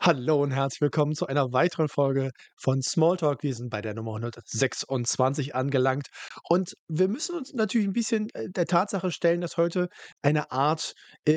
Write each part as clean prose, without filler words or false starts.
Hallo und herzlich willkommen zu einer weiteren Folge von Smalltalk. Wir sind bei der Nummer 126 angelangt und wir müssen uns natürlich ein bisschen, der Tatsache stellen, dass heute eine Art,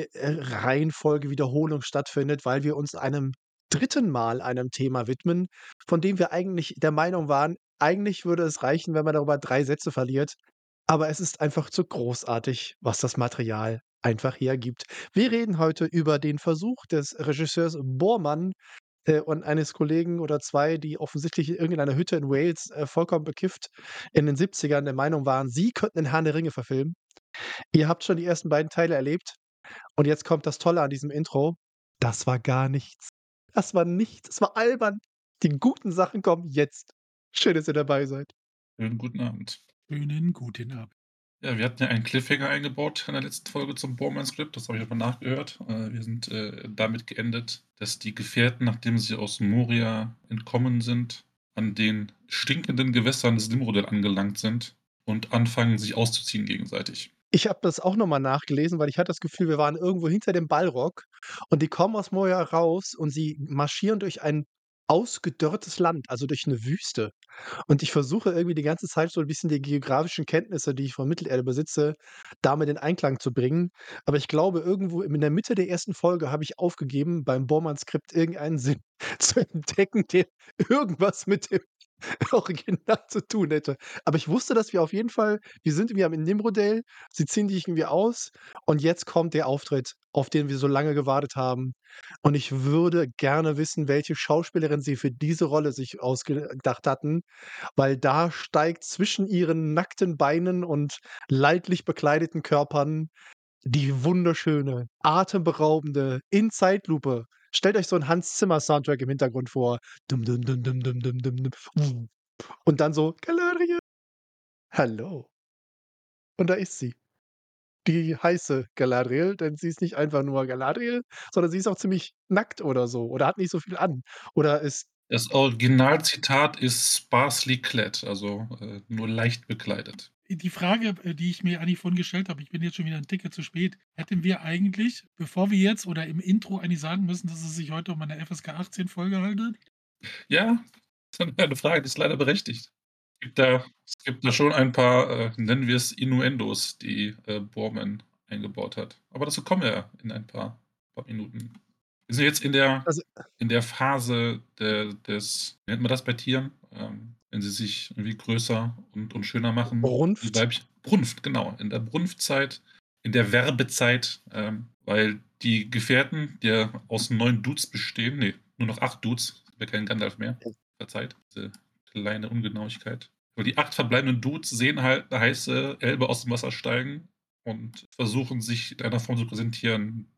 Reihenfolge, Wiederholung stattfindet, weil wir uns einem dritten Mal einem Thema widmen, von dem wir eigentlich der Meinung waren, eigentlich würde es reichen, wenn man darüber 3 Sätze verliert, aber es ist einfach zu großartig, was das Material einfach hergibt. Wir reden heute über den Versuch des Regisseurs Boorman, und eines Kollegen oder 2, die offensichtlich in irgendeiner Hütte in Wales, vollkommen bekifft in den 70ern der Meinung waren, sie könnten den Herrn der Ringe verfilmen. Ihr habt schon die ersten beiden Teile erlebt und jetzt kommt das Tolle an diesem Intro. Das war gar nichts. Das war nichts. Es war albern. Die guten Sachen kommen jetzt. Schön, dass ihr dabei seid. Schönen guten Abend. Schönen guten Abend. Ja, wir hatten ja einen Cliffhanger eingebaut in der letzten Folge zum Bormann-Skript, das habe ich noch mal nachgehört. Wir sind, damit geendet, dass die Gefährten, nachdem sie aus Moria entkommen sind, an den stinkenden Gewässern des Limrodel angelangt sind und anfangen, sich auszuziehen gegenseitig. Ich habe das auch noch mal nachgelesen, weil ich hatte das Gefühl, wir waren irgendwo hinter dem Balrog und die kommen aus Moria raus und sie marschieren durch ein ausgedörrtes Land, also durch 'ne Wüste. Und ich versuche irgendwie die ganze Zeit so 'n bisschen die geografischen Kenntnisse, die ich von Mittelerde besitze, damit in Einklang zu bringen. Aber ich glaube, irgendwo in der Mitte der ersten Folge habe ich aufgegeben, beim Bormann-Skript irgendeinen Sinn zu entdecken, der irgendwas mit dem Original zu tun hätte. Aber ich wusste, dass wir auf jeden Fall wir sind irgendwie am Nimrodale, sie ziehen dich irgendwie aus und jetzt kommt der Auftritt, auf den wir so lange gewartet haben. Und ich würde gerne wissen, welche Schauspielerin sie für diese Rolle sich ausgedacht hatten, weil da steigt zwischen ihren nackten Beinen und leidlich bekleideten Körpern die wunderschöne, atemberaubende in Zeitlupe. Stellt euch so 'n Hans Zimmer Soundtrack im Hintergrund vor. Dum dum dum dum dum dum dum dum. Und dann so: „Galadriel, hallo." Und da ist sie, die heiße Galadriel, denn sie ist nicht einfach nur Galadriel, sondern sie ist auch ziemlich nackt oder so oder hat nicht so viel an oder ist Das Originalzitat ist „sparsely clad", also, nur leicht bekleidet. Die Frage, die ich mir eigentlich vorhin gestellt habe, ich bin jetzt schon wieder 'n Ticken zu spät. Hätten wir eigentlich, bevor wir jetzt oder im Intro eigentlich sagen müssen, dass es sich heute um eine FSK 18 Folge handelt? Ja, das ist eine Frage, die ist leider berechtigt. Es gibt da schon ein paar, nennen wir es Innuendos, die, Boorman eingebaut hat. Aber dazu kommen wir ja in ein paar Minuten. Wir sind jetzt also in der Phase des wie nennt man das bei Tieren? Wenn sie sich irgendwie größer und schöner machen, die Brunft. Weibchen Brunft, genau, in der Brunftzeit, in der Werbezeit, weil die Gefährten, die ja aus 9 Dudes bestehen, ne, nur noch 8 Dudes, es gibt ja keinen Gandalf mehr, verzeiht diese kleine Ungenauigkeit. Aber die 8 verbleibenden Dudes sehen halt 'ne heiße Elbe aus dem Wasser steigen und versuchen, sich in einer Form zu präsentieren,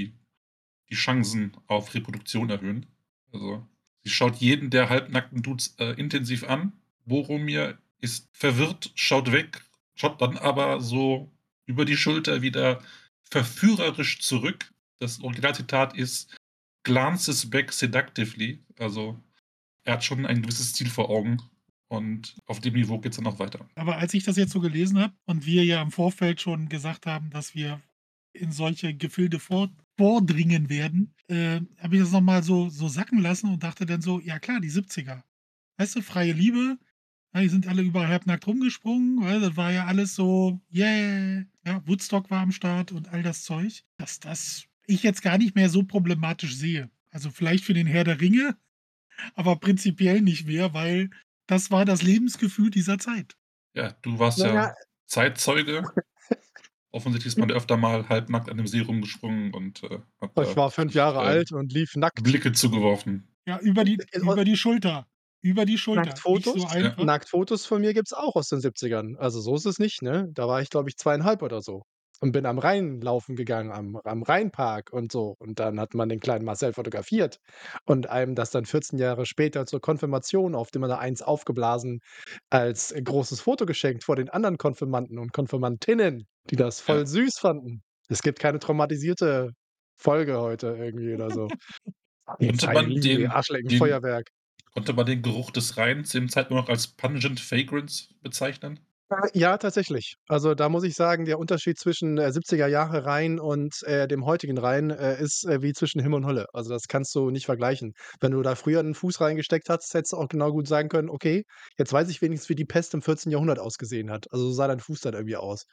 die Chancen auf Reproduktion erhöhen. Also, sie schaut jeden der halbnackten Dudes, intensiv an. Boromir ist verwirrt, schaut weg, schaut dann aber so über die Schulter wieder verführerisch zurück. Das Originalzitat ist: „Glances back seductively." Also, er hat schon ein gewisses Ziel vor Augen und auf dem Niveau geht's dann auch weiter. Aber als ich das jetzt so gelesen habe und wir ja im Vorfeld schon gesagt haben, dass wir in solche Gefilde vordringen werden, habe ich das noch mal so sacken lassen und dachte dann so: „Ja klar, die 70er. Weißt du, freie Liebe, ja, die sind alle überall halbnackt rumgesprungen, weil das war ja alles so, yeah, ja, Woodstock war am Start und all das Zeug, dass das ich jetzt gar nicht mehr so problematisch sehe. Also, vielleicht für den Herr der Ringe, aber prinzipiell nicht mehr, weil das war das Lebensgefühl dieser Zeit. Ja, du warst Na ja, ja Zeitzeuge. Offensichtlich ist man öfter mal halbnackt an dem See rumgesprungen und, hat ich da war 5 sich, Jahre alt und lief nackt. Blicke zugeworfen. Ja, Äh, über die Schulter. Über die Schulter. Nicht Nacktfotos? so Ja. einfach. Nacktfotos von mir gibt's auch aus den 70ern. Also, so ist es nicht, ne? Da war ich, glaube ich, 2,5 oder so und bin am Rhein laufen gegangen, am Rheinpark und so. Und dann hat man den kleinen Marcel fotografiert und einem das dann 14 Jahre später zur Konfirmation auf dem er eins aufgeblasen als großes Foto geschenkt vor den anderen Konfirmanden und Konfirmandinnen, die das voll Ja. süß fanden. Es gibt keine traumatisierte Folge heute irgendwie oder so. Jetzt Konnte sei man Liebe, ihr den Arschlecken, den Feuerwerk. konnte man den Geruch des Rheins im Zeitpunkt noch als pungent fragrance bezeichnen? Ja, tatsächlich. Also, da muss ich sagen, der Unterschied zwischen, 70er Jahre Reihen und, dem heutigen Reihen, ist, wie zwischen Himmel und Hölle. Also, das kannst du nicht vergleichen. Wenn du da früher 'n Fuß reingesteckt hast, hättest du auch genau gut sagen können: „Okay, jetzt weiß ich wenigstens, wie die Pest im 14. Jahrhundert ausgesehen hat.“ Also, so sah dein Fuß dann irgendwie aus.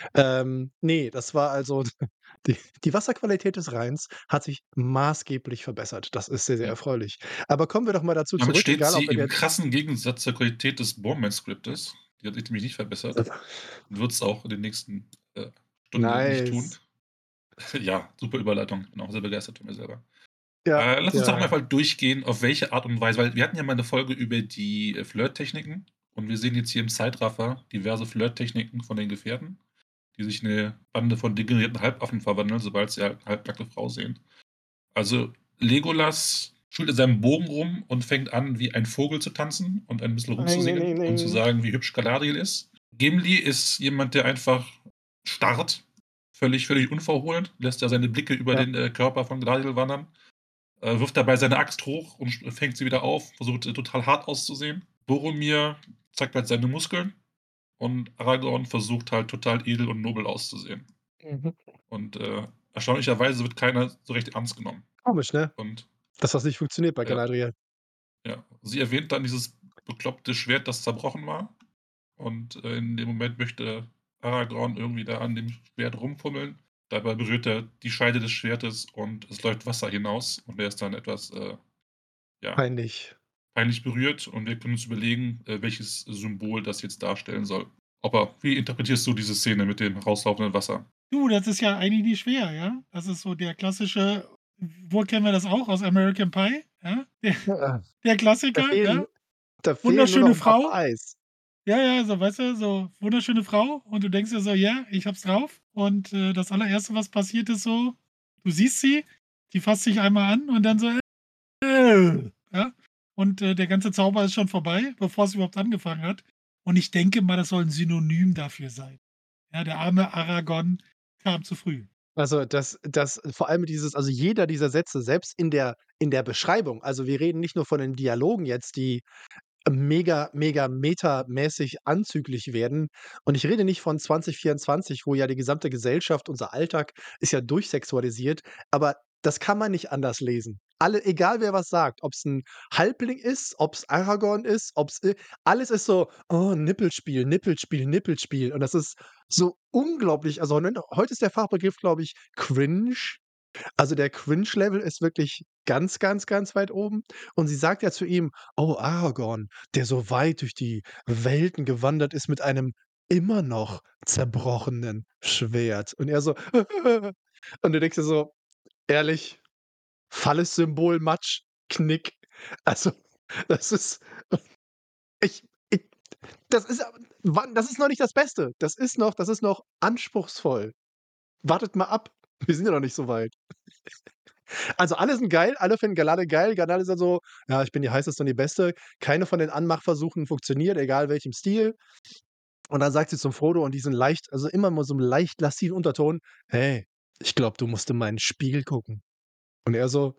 Ne, das war also die Wasserqualität des Rheins hat sich maßgeblich verbessert. Das ist sehr, sehr Ja. erfreulich. Aber kommen wir doch mal dazu Damit zurück, steht egal sie ob wir im jetzt krassen Gegensatz zur Qualität des Bormann-Skriptes. Die hat sich nämlich nicht verbessert und wird's auch in den nächsten, Stunden nicht tun. nice. Ja, super Überleitung. Bin auch sehr begeistert von mir selber. Ja, Lass uns doch ja. mal durchgehen, auf welche Art und Weise, weil wir hatten ja mal 'ne Folge über die, Flirttechniken und wir sehen jetzt hier im Zeitraffer diverse Flirttechniken von den Gefährten, die sich in 'ne Bande von degenerierten Halbaffen verwandeln, sobald sie halt 'ne halbnackte Frau sehen. Also, Legolas schult in seinem Bogen rum und fängt an, wie ein Vogel zu tanzen und ein bisschen rumzusingen und zu sagen, wie hübsch Galadriel ist. Gimli ist jemand, der einfach starrt, völlig unverhohlen, lässt ja seine Blicke über Ja, den, Körper von Galadriel wandern, wirft dabei seine Axt hoch und fängt sie wieder auf, versucht, total hart auszusehen. Boromir zeigt halt seine Muskeln und Aragorn versucht halt total edel und nobel auszusehen. mhm. Und, erstaunlicherweise wird keiner so recht ernst genommen. Komisch, ne, Und dass das nicht funktioniert bei ja, Galadriel. ja. Sie erwähnt dann dieses bekloppte Schwert, das zerbrochen war. Und, in dem Moment möchte Aragorn irgendwie da an dem Schwert rumfummeln. Dabei berührt er die Scheide des Schwertes und es läuft Wasser hinaus und er ist dann etwas, ja, Peinlich. peinlich berührt und wir können uns überlegen, welches Symbol das jetzt darstellen soll. Wie interpretierst du diese Szene mit dem rauslaufenden Wasser? Du, das ist ja eigentlich nicht schwer, ja? Das ist so der klassische, wo kennen wir das auch? Aus American Pie, ja? Der Ja, der da Klassiker, fehlen ja? da fehlen nur noch Wunderschöne 'n paar Frau. Eis. Ja, ja, so, weißt du, so wunderschöne Frau und du denkst dir so: „Ja, ich habe es drauf.“ Und, das Allererste, was passiert, ist so, du siehst sie, die fasst dich einmal an und dann so, ja? Und, der ganze Zauber ist schon vorbei, bevor es überhaupt angefangen hat. Und ich denke mal, das soll 'n Synonym dafür sein. Ja, der arme Aragorn kam zu früh. Also, das vor allem dieses also, jeder dieser Sätze, selbst in der Beschreibung also, wir reden nicht nur von den Dialogen jetzt, die mega metamäßig anzüglich werden. Und ich rede nicht von 2024, wo ja die gesamte Gesellschaft, unser Alltag ist ja durchsexualisiert, aber das kann man nicht anders lesen. Alle egal wer was sagt, ob's 'n Halbling ist, ob's Aragorn ist, ob's alles ist so: „Oh, Nippelspiel, Nippelspiel, Nippelspiel.“ Und das ist so unglaublich also, heute ist der Fachbegriff, glaube ich, cringe. Also, der Cringe-Level ist wirklich ganz weit oben. Und sie sagt ja zu ihm: „Oh, Aragorn, der so weit durch die Welten gewandert ist mit einem immer noch zerbrochenen Schwert.“ Und er so: und du denkst dir so: „Ehrlich, falles Symbol, Matsch, Knick.“ Also, das ist ich das ist a wann das ist noch nicht das Beste. Das ist noch anspruchsvoll. Wartet mal ab. Wir sind ja noch nicht so weit. Also, alle sind geil, alle finden Galade geil. Galade ist dann so: „Ja, ich bin die Heißeste und die Beste.“ Keine von den Anmachversuchen funktioniert, egal welchem Stil. Und dann sagt sie zum Frodo und diesen leicht also, immer mal so 'im leicht lasciven Unterton: „Hey, ich glaube, du musst in meinen Spiegel gucken.“ Und er so: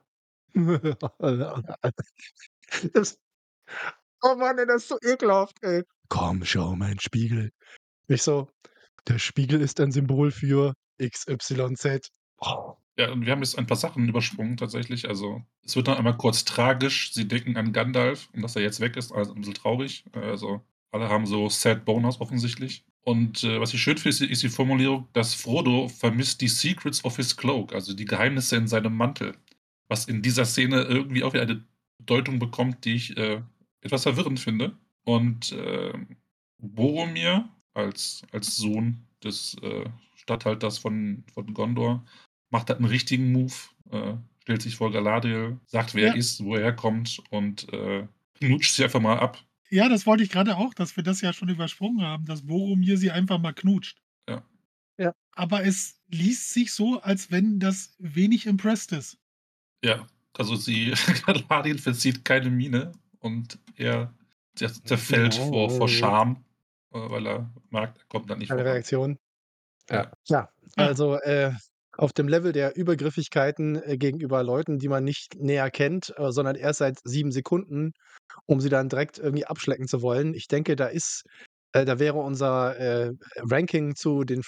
Das oh Mann, ey, das ist so ekelhaft, ey. „Komm, schau in meinen Spiegel.“ Ich so: „Der Spiegel ist ein Symbol für XYZ.“ Oh. Ja, und wir haben jetzt ein paar Sachen übersprungen tatsächlich. Also, es wird dann einmal kurz tragisch. Sie denken an Gandalf und dass er jetzt weg ist, also 'n bisschen traurig. Also, alle haben so Sad Boners offensichtlich. Und, was ich schön finde, ist die Formulierung, dass Frodo vermisst die Secrets of his cloak, also die Geheimnisse in seinem Mantel, was in dieser Szene irgendwie auch wieder eine Bedeutung bekommt, die ich, etwas verwirrend finde. Und, Boromir als Sohn des, Statthalters von Gondor macht halt 'n richtigen Move, stellt sich vor Galadriel, sagt, wer er Ja, ist, wo er herkommt und, knutscht sie einfach mal ab. ja, das wollte ich grade auch, dass wir das ja schon übersprungen haben, dass Boromir sie einfach mal knutscht. Ja, Ja. Aber es liest sich so, als wenn das wenig impressed ist. ja. Also, sie Galadriel verzieht keine Miene und er zerfällt vor Scham, weil er merkt, er kommt da nicht Keine voran. Reaktion. Ja. Ja, Ja, Ja, also, auf dem Level der Übergriffigkeiten, gegenüber Leuten, die man nicht näher kennt, sondern erst seit 7 Sekunden, um sie dann direkt irgendwie abschlecken zu wollen. Ich denke, da ist Da wäre unser, Ranking zu den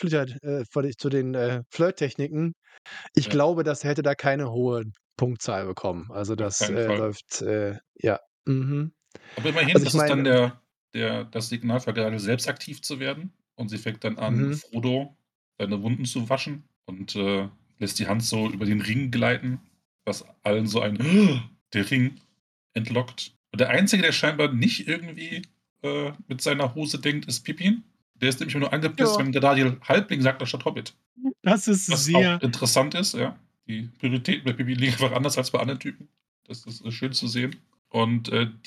Flirttechniken. Ich Ja, glaube, das hätte da keine hohe Punktzahl bekommen. Also, auf das, keinen Fall. läuft, ja. Mhm. Aber immerhin, Also, ich das ist dann meine das Signal für Galadriel, selbst aktiv zu werden. Und sie fängt dann an, mhm. Frodo seine Wunden zu waschen und lässt die Hand so über den Ring gleiten, was allen so ein der Ring entlockt. Und der Einzige, der scheinbar nicht irgendwie mit seiner Hose denkt, ist Pippin. Der ist nämlich immer nur angepisst, Ja. wenn Galadriel Halbling sagt, anstatt Hobbit. Das ist Was auch sehr interessant ist, ja. Die Prioritäten bei Pippin liegen einfach anders als bei anderen Typen. Das ist schön zu sehen. Und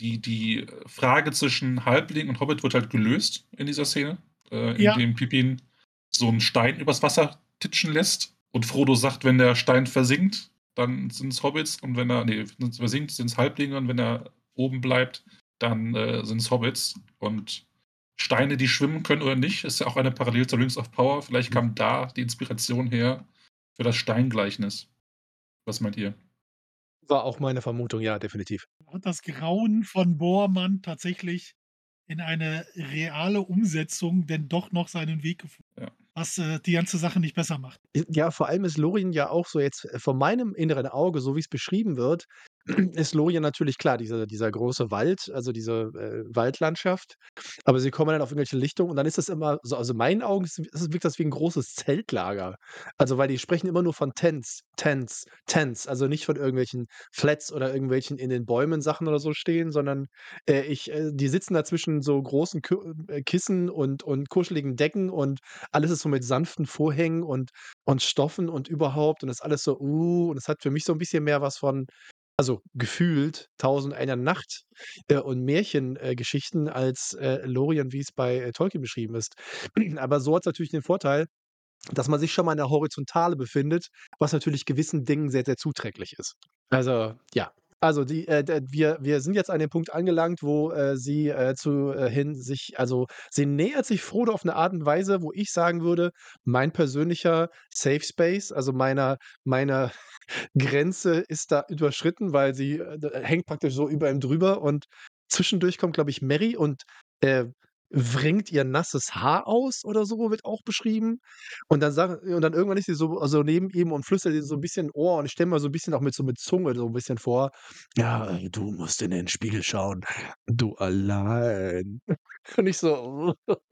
die Frage zwischen Halbling und Hobbit wird halt gelöst in dieser Szene, ja, indem Pippin so einen Stein übers Wasser titschen lässt und Frodo sagt, wenn der Stein versinkt, dann sind es Hobbits und wenn er, nee, wenn es versinkt, sind es Halblinge und wenn er oben bleibt, dann sind es Hobbits. Und Steine, die schwimmen können oder nicht, ist ja auch eine Parallele zur Rings of Power. Vielleicht kam da die Inspiration her für das Steingleichnis. Was meint ihr? War auch meine Vermutung, ja, definitiv. hat das Grauen von Bormann tatsächlich in eine reale Umsetzung denn doch noch seinen Weg gefunden, Ja. was, die ganze Sache nicht besser macht. Ja, vor allem ist Lorien ja auch so jetzt von meinem inneren Auge, so wie's beschrieben wird, ist Lorien natürlich klar, dieser große Wald, also diese, Waldlandschaft. Aber sie kommen dann auf irgendwelche Lichtungen und dann ist das immer so, also in meinen Augen wirkt das wie 'n großes Zeltlager. Also, weil die sprechen immer nur von Tents, Tents, Tents, also nicht von irgendwelchen Flats oder irgendwelchen in den Bäumen Sachen oder so stehen, sondern, die sitzen da zwischen so großen Kissen und kuscheligen Decken und alles ist so mit sanften Vorhängen und Stoffen und überhaupt und das ist alles so, und es hat für mich so 'n bisschen mehr was von, also, gefühlt „Tausend Nacht", und Märchen Geschichten als, Lorien, wie es bei, Tolkien beschrieben ist. Aber so hat's natürlich den Vorteil, dass man sich schon mal in der Horizontale befindet, was natürlich gewissen Dingen sehr, sehr zuträglich ist. Also, ja. Also, die d wir sind jetzt an dem Punkt angelangt, wo, sie, zu hin sich also, sie nähert sich Frodo auf 'ne Art und Weise, wo ich sagen würde, mein persönlicher Safe Space, also meine Grenze ist da überschritten, weil sie, d hängt praktisch so über ihm drüber und zwischendurch kommt, glaube ich, Merry und, äh, wringt ihr nasses Haar aus oder so, wird auch beschrieben. Und dann irgendwann ist sie so neben ihm und flüstert ihm so 'n bisschen in Ohr und ich stelle mir so 'n bisschen auch mit Zunge so 'n bisschen vor: „Ja, du musst in den Spiegel schauen, du allein." Und ich so: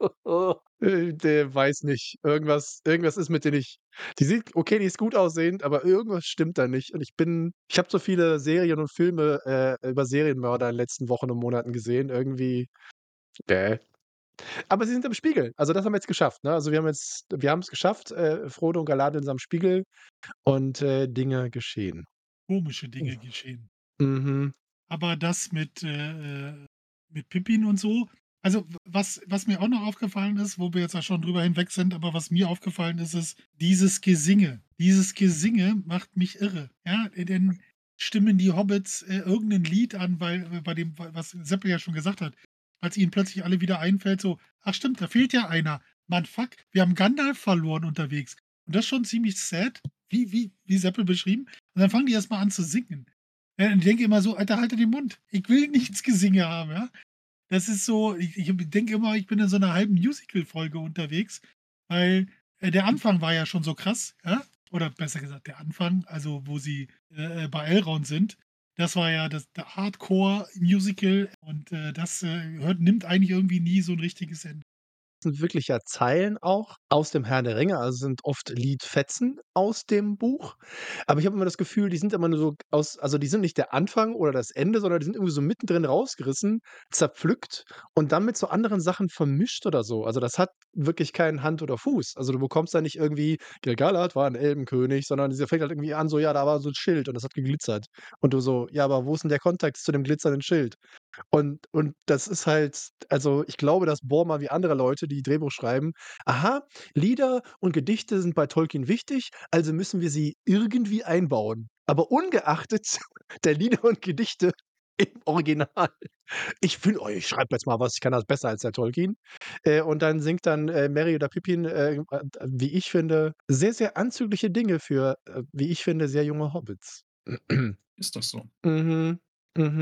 weiß nicht, irgendwas ist mit der nicht. Die sieht okay, die ist gut aussehend, aber irgendwas stimmt da nicht. Und ich habe so viele Serien und Filme, über Serienmörder in den letzten Wochen und Monaten gesehen, irgendwie, ne. Aber sie sind im Spiegel. Also, das haben wir jetzt geschafft, ne? Also, wir haben's geschafft, Frodo und Galadriel sind am Spiegel und, Dinge geschehen. Komische Hm. Dinge geschehen. Mhm. Aber das mit Pippin und so, also, was mir auch noch aufgefallen ist, wo wir jetzt ja schon drüber hinweg sind, aber was mir aufgefallen ist, ist dieses Gesinge. Dieses Gesinge macht mich irre, ja? Denn stimmen die Hobbits, irgend 'nen Lied an, weil bei dem, was Seppel ja schon gesagt hat, als ihnen plötzlich alle wieder einfällt so: „Ach stimmt, da fehlt ja einer. Mann, fuck, wir haben Gandalf verloren unterwegs." Und das ist schon ziemlich sad, wie Seppel beschrieben. Und dann fangen die erst mal an zu singen. Ja, und ich denke immer so: „Alter, halte den Mund. Ich will nichts Gesinge haben", ja? Das ist so, ich denke immer, ich bin in so 'ner halben Musical-Folge unterwegs, weil, der Anfang war ja schon so krass, ja? Oder besser gesagt, der Anfang, also, wo sie, bei Elrond sind. Das war ja das der Hardcore-Musical und, das, nimmt eigentlich irgendwie nie so 'n richtiges Ende. Sind wirklich ja Zeilen auch aus dem Herrn der Ringe, also sind oft Liedfetzen aus dem Buch. Aber ich habe immer das Gefühl, die sind immer nur so also die sind nicht der Anfang oder das Ende, sondern die sind irgendwie so mittendrin rausgerissen, zerpflückt und dann mit so anderen Sachen vermischt oder so. Also, das hat wirklich keinen Hand oder Fuß. Also, du bekommst da nicht irgendwie: „Gil-galad war 'n Elbenkönig", sondern dieser fängt halt irgendwie an so: „Ja, da war so 'n Schild und das hat geglitzert." Und du so: „Ja, aber wo ist denn der Kontext zu dem glitzernden Schild?" Und das ist halt, also, ich glaube, dass Bormann wie andere Leute, die Drehbuch schreiben: „Aha, Lieder und Gedichte sind bei Tolkien wichtig, also müssen wir sie irgendwie einbauen." Aber ungeachtet der Lieder und Gedichte im Original. Ich schreibe jetzt mal was, ich kann das besser als der Tolkien. Und dann singt dann, Merry oder Pippin, wie ich finde, sehr, sehr anzügliche Dinge für, wie ich finde, sehr junge Hobbits. Ist das so? Mhm, mhm.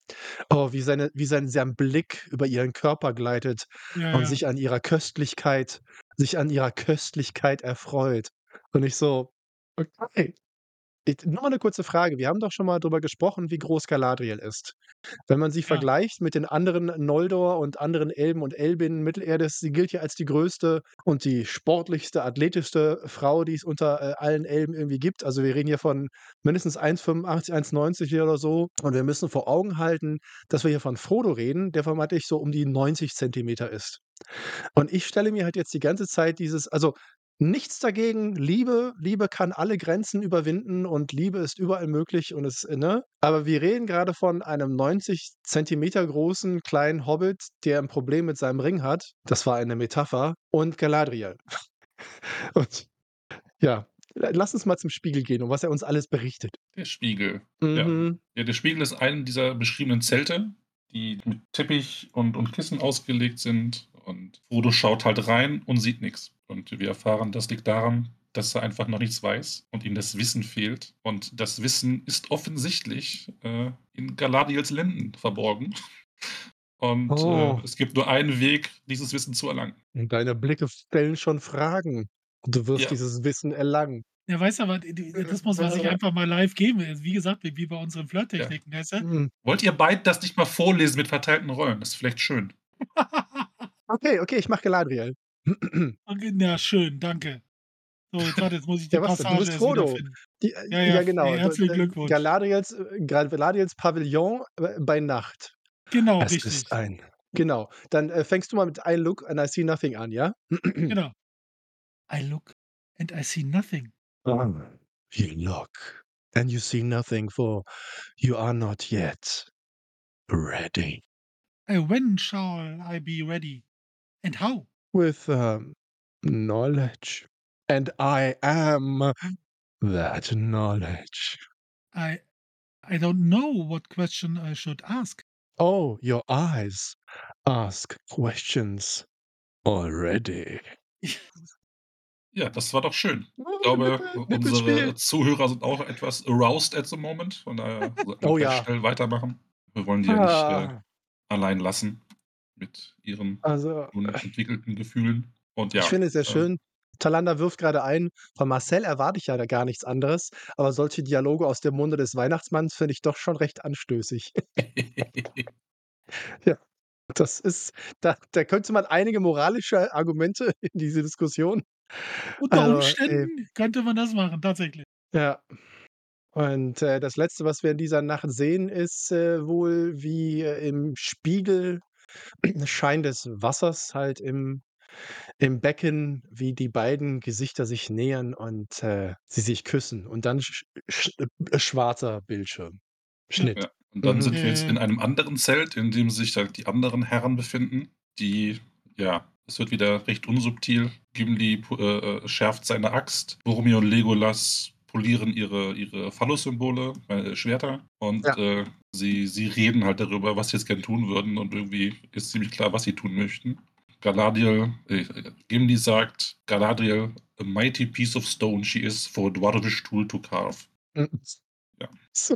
Oh, wie sein Blick über ihren Körper gleitet Ja, und ja, sich an ihrer Köstlichkeit erfreut. Und ich so: „Okay.“ Nur mal 'ne kurze Frage. Wir haben doch schon mal drüber gesprochen, wie groß Galadriel ist. Wenn man sie ja. vergleicht mit den anderen Noldor und anderen Elben und Elbinnen Mittelerdes, sie gilt ja als die größte und die sportlichste, athletischste Frau, die es unter, allen Elben irgendwie gibt. Also, wir reden hier von mindestens 1,85, 1,90 oder so. Und wir müssen vor Augen halten, dass wir hier von Frodo reden, der vermeintlich so um die 90 Zentimeter ist. Und ich stelle mir halt jetzt die ganze Zeit nichts dagegen, Liebe kann alle Grenzen überwinden und Liebe ist überall möglich und ne? Aber wir reden grade von einem 90 Zentimeter großen kleinen Hobbit, der 'n Problem mit seinem Ring hat. Das war eine Metapher. Und Galadriel. Und ja, lass uns mal zum Spiegel gehen und was er uns alles berichtet. Der Spiegel, ja. Mhm. Ja, der Spiegel ist einem dieser beschriebenen Zelte, die mit Teppich und Kissen ausgelegt sind und Frodo schaut halt rein und sieht nix. Und wir erfahren, das liegt daran, dass er einfach noch nichts weiß und ihm das Wissen fehlt. Und das Wissen ist offensichtlich, in Galadriels Lenden verborgen. Und, Oh, es gibt nur einen Weg, dieses Wissen zu erlangen. und deine Blicke stellen schon Fragen. Du wirst Ja. dieses Wissen erlangen. Ja, weißt du, aber das muss man sich einfach mal live geben. Wie gesagt, wie bei unseren Ja. Flirttechniken, weißt du? Mhm. Wollt ihr beide das nicht mal vorlesen mit verteilten Rollen? Das ist vielleicht schön. Okay, okay, ich mache Galadriel. Okay, na schön, danke. So, jetzt muss ich die Ja, was denn? Du Passage bist erst Frodo. wiederfinden. Die Ja, ja, ja genau, herzlichen Glückwunsch. Galadriels Pavillon, bei Nacht. Genau, Es ist richtig. ein genau. Dann, fängst du mal mit „I look and I see nothing“ an, ja? Genau. I look and I see nothing. You look and you see nothing, for you are not yet ready. When shall I be ready? And how? With, knowledge. And I am that knowledge. I I don't know what question I should ask. Oh, your eyes ask questions already. Ja, das war doch schön. Ich Oh, glaube, Nippelspiel. unsere Zuhörer sind auch etwas aroused at the moment, von daher sollten wir Oh vielleicht ja. schnell weitermachen. Wir wollen die ja nicht, Ah, allein lassen mit ihren also, nun entwickelten Gefühlen. Und ich ja, finde es sehr ähm, schön. Talander wirft gerade ein, von Marcel erwarte ich ja da gar nichts anderes, aber solche Dialoge aus dem Munde des Weihnachtsmanns finde ich doch schon recht anstößig. Ja, das ist da könnte man einige moralische Argumente in diese Diskussion Unter also, Umständen könnte man das machen, tatsächlich. ja. Und, das Letzte, was wir in dieser Nacht sehen, ist, wohl, wie, im Spiegel Schein des Wassers halt im Becken, wie die beiden Gesichter sich nähern und, sie sich küssen und dann schwarzer Bildschirm. Ja. Schnitt. ja. Und dann Mhm. sind wir jetzt in Äh, einem anderen Zelt, in dem sich halt die anderen Herren befinden, die ja, es wird wieder recht unsubtil. Gimli schärft seine Axt. Boromir und Legolas polieren ihre Phallus-Symbole, Schwerter. Und, Ja. sie reden halt darüber, was sie jetzt gern tun würden. Und irgendwie ist ziemlich klar, was sie tun möchten. Gimli sagt, Galadriel, a mighty piece of stone she is for a dwarvish tool to carve. Mhm. Ja.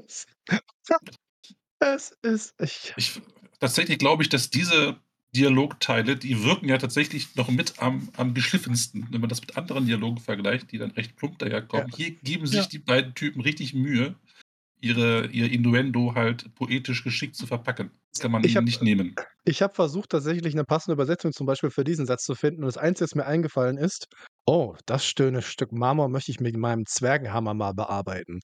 Es ist ich Ich tatsächlich glaube ich, dass diese Dialogteile, die wirken ja tatsächlich noch mit am geschliffensten, wenn man das mit anderen Dialogen vergleicht, die dann recht plump ja. daherkommen. Hier geben sich ja, die beiden Typen richtig Mühe, ihr Innuendo halt poetisch geschickt zu verpacken. Das kann man Ich ihnen habe nicht nehmen. ich habe versucht, tatsächlich 'ne passende Übersetzung zum Beispiel für diesen Satz zu finden und das Einzige, was mir eingefallen ist: „Oh, das schöne Stück Marmor möchte ich mit meinem Zwergenhammer mal bearbeiten.“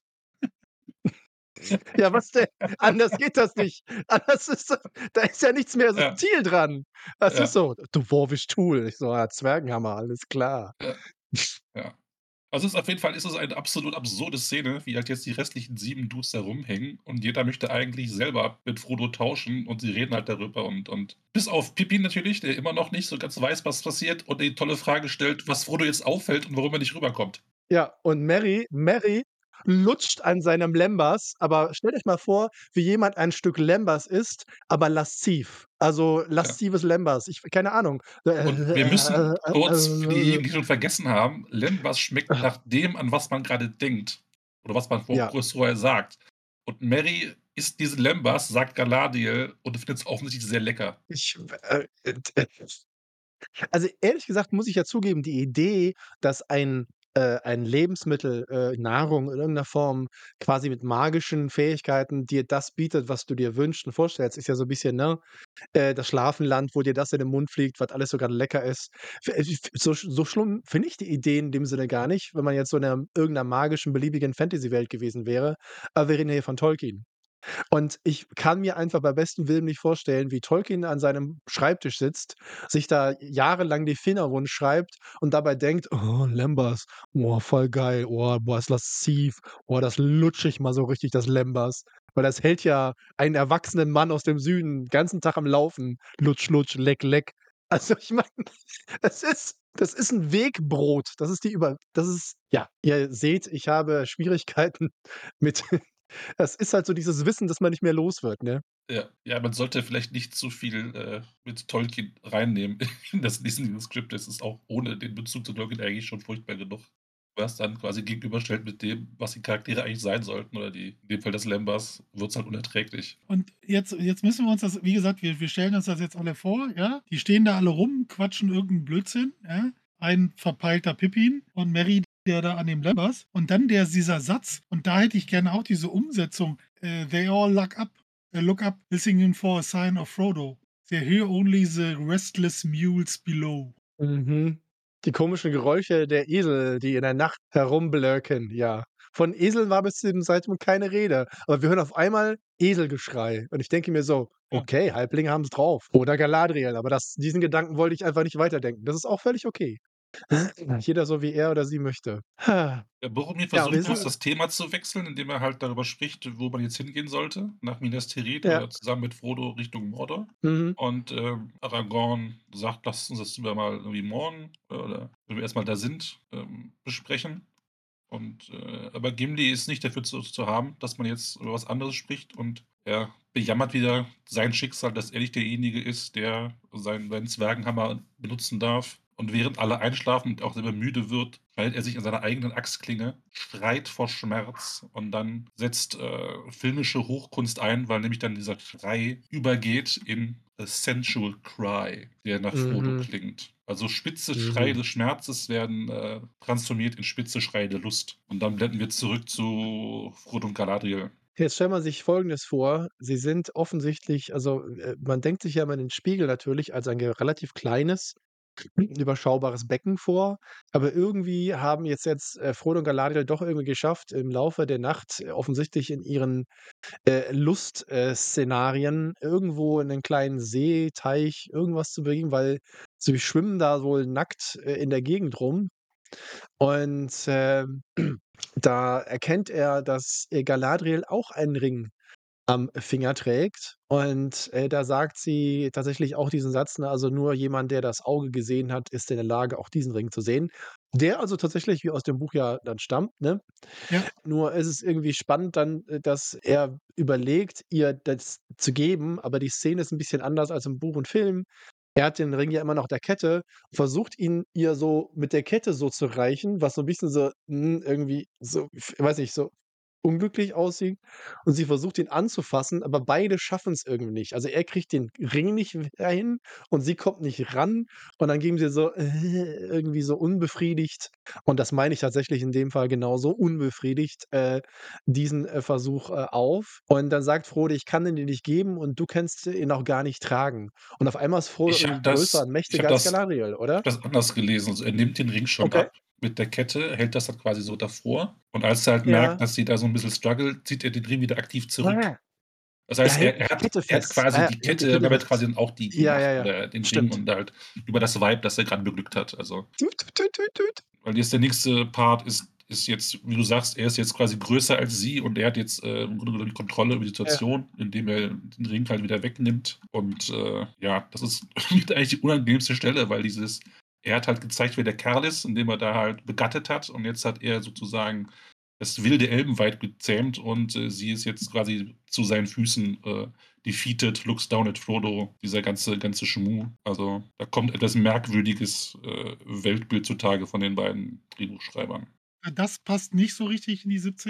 Ja, was denn? Anders geht das nicht. Anders ist da ist ja nichts mehr Ja, subtil dran. Das ist ja, so: „Dwarvish Tool.“ Ich so: „Ah, Zwergenhammer, alles klar.“ ja, ja. Also, es ist auf jeden Fall ist es eine absolut absurde Szene, wie halt jetzt die restlichen 7 Dudes da rumhängen und jeder möchte eigentlich selber mit Frodo tauschen und sie reden halt darüber und bis auf Pippin natürlich, der immer noch nicht so ganz weiß, was passiert und die tolle Frage stellt, was Frodo jetzt auffällt und warum er nicht rüberkommt. Ja, und Mary lutscht an seinem Lembas, aber stellt euch mal vor, wie jemand ein Stück Lembas isst, aber lasziv. Also, Ja. laszives Lembas. Ich keine Ahnung. Und wir müssen kurz für diejenigen, die schon vergessen haben, Lembas schmeckt nach dem, an was man gerade denkt oder was man Ja, kurz vorher sagt. Und Mary isst diese Lembas, sagt Galadriel und findet es offensichtlich sehr lecker. Ich, also, ehrlich gesagt muss ich ja zugeben, die Idee, dass ein Lebensmittel, Nahrung in irgendeiner Form quasi mit magischen Fähigkeiten dir das bietet, was du dir wünschst und vorstellst, ist ja so 'n bisschen, ne, das Schlafenland, wo dir das in den Mund fliegt, was alles so grade lecker ist. So schlimm finde ich die Idee in dem Sinne gar nicht, wenn man jetzt so in 'ner irgend 'ner magischen, beliebigen Fantasy-Welt gewesen wäre. Aber wir reden ja hier von Tolkien. Und ich kann mir einfach bei bestem Willen nicht vorstellen, wie Tolkien an seinem Schreibtisch sitzt, sich da jahrelang die Finger rund schreibt und dabei denkt: „Oh, Lembas, boah, voll geil. Oh, boah, ist lasziv. Oh, das lutsche ich mal so richtig, das Lembas.“ Weil das hält ja einen erwachsenen Mann aus dem Süden ganzen Tag am Laufen. Lutsch, lutsch, leck, leck. Also, ich meine, das ist 'n Wegbrot. Das ist ja, ihr seht, ich habe Schwierigkeiten mit das ist halt so dieses Wissen, das man nicht mehr los wird, ne? Ja, ja, man sollte vielleicht nicht zu viel, mit Tolkien reinnehmen in das Lesen dieses Skript. Das ist auch ohne den Bezug zu Tolkien eigentlich schon furchtbar genug. Was dann quasi gegenüberstellt mit dem, was die Charaktere eigentlich sein sollten oder die in dem Fall des Lembas, wird's halt unerträglich. Und jetzt müssen wir uns das, wie gesagt, wir stellen uns das jetzt alle vor, ja? Die stehen da alle rum, quatschen irgend 'n Blödsinn, ja? Ein verpeilter Pippin und Merry, der da an dem Lembas. Und dann dieser Satz, und da hätte ich gerne auch diese Umsetzung, „They all look up, listening for a sign of Frodo. They hear only the restless mules below.“ Mhm. Die komischen Geräusche der Esel, die in der Nacht herumblöken, ja. Von Eseln war bis zu dem Zeitpunkt keine Rede, aber wir hören auf einmal Eselgeschrei und ich denke mir so: Ja. „Okay, Halblinge haben's drauf oder Galadriel“, aber diesen Gedanken wollte ich einfach nicht weiterdenken. Das ist auch völlig okay. Jeder so, wie er oder sie möchte. Ja, Boromir Ja, versucht wir kurz sind das Thema zu wechseln, indem er halt darüber spricht, wo man jetzt hingehen sollte, nach Minas Tirith ja, oder zusammen mit Frodo Richtung Mordor. mhm, Und, Aragorn sagt: „Lass uns das lieber mal irgendwie morgen oder wenn wir erst mal da sind, besprechen.“ Und, aber Gimli ist nicht dafür zu haben, dass man jetzt über was anderes spricht und er bejammert wieder sein Schicksal, dass er nicht derjenige ist, der seinen Zwergenhammer benutzen darf. Und während alle einschlafen und auch selber müde wird, schneidet er sich an seiner eigenen Axtklinge, schreit vor Schmerz und dann setzt, filmische Hochkunst ein, weil nämlich dann dieser Schrei übergeht in a sensual cry, der nach Frodo mhm, klingt. Also spitze Schreie mhm. des Schmerzes werden, transformiert in spitze Schreie der Lust. Und dann blenden wir zurück zu Frodo und Galadriel. Jetzt stellt man sich Folgendes vor: Sie sind offensichtlich also, man denkt sich ja immer den Spiegel natürlich als ein relativ kleines, überschaubares Becken vor, aber irgendwie haben jetzt, Frodo und Galadriel doch irgendwie geschafft, im Laufe der Nacht offensichtlich in ihren, Szenarien irgendwo in 'nen kleinen See, Teich, irgendwas zu bringen, weil sie schwimmen da wohl nackt, in der Gegend rum und, da erkennt er, dass, Galadriel auch einen Ring am Finger trägt und, da sagt sie tatsächlich auch diesen Satz, ne: „Also, nur jemand, der das Auge gesehen hat, ist in der Lage, auch diesen Ring zu sehen.“ Der also tatsächlich wie aus dem Buch ja dann stammt, ne? Ja, Nur ist es irgendwie spannend dann, dass er überlegt, ihr das zu geben, aber die Szene ist 'n bisschen anders als im Buch und Film. Er hat den Ring ja immer noch der Kette, versucht ihn ihr so mit der Kette so zu reichen, was so 'n bisschen so, irgendwie so, weiß nicht, so unglücklich aussieht und sie versucht, ihn anzufassen, aber beide schaffen's irgendwie nicht. Also, er kriegt den Ring nicht wieder hin und sie kommt nicht ran und dann geben sie so, irgendwie so unbefriedigt und das meine ich tatsächlich in dem Fall genauso, unbefriedigt, diesen, Versuch, auf. Und dann sagt Frodo: „Ich kann ihn dir nicht geben und du kannst ihn auch gar nicht tragen.“ Und auf einmal ist Frodo Ich habe irgendwie größer das und ich habe mächtiger als das Galadriel, ich oder? habe das anders gelesen. Also, er nimmt den Ring schon Okay. ab mit der Kette, hält das dann quasi so davor und als er halt merkt, Ja. dass sie da so 'n bisschen struggelt, zieht er den Ring wieder aktiv zurück. Ah. Das Er heißt, hält er die hat Kette er hat fest. quasi Ah, die er hält die Kette Kette damit fest. quasi dann auch die Ja, Macht ja, ja. oder den Ring Stimmt. und halt über das Vibe, das er grad beglückt hat. Also, Tüt, tüt, tüt, tüt. weil jetzt der nächste Part ist jetzt, wie du sagst, er ist jetzt quasi größer als sie und er hat jetzt, im Grunde genommen die Kontrolle über die Ja. Situation, indem er den Ring halt wieder wegnimmt. Und, ja, das ist mit eigentlich die unangenehmste Stelle, weil er hat halt gezeigt, wer der Kerl ist, indem er da halt begattet hat und jetzt hat er sozusagen das wilde Elbenweib gezähmt und, sie ist jetzt quasi zu seinen Füßen, defeated, looks down at Frodo, dieser ganze Schmuh. Also, da kommt etwas merkwürdiges, Weltbild zutage von den beiden Drehbuchschreibern. das passt nicht so richtig in die 70er.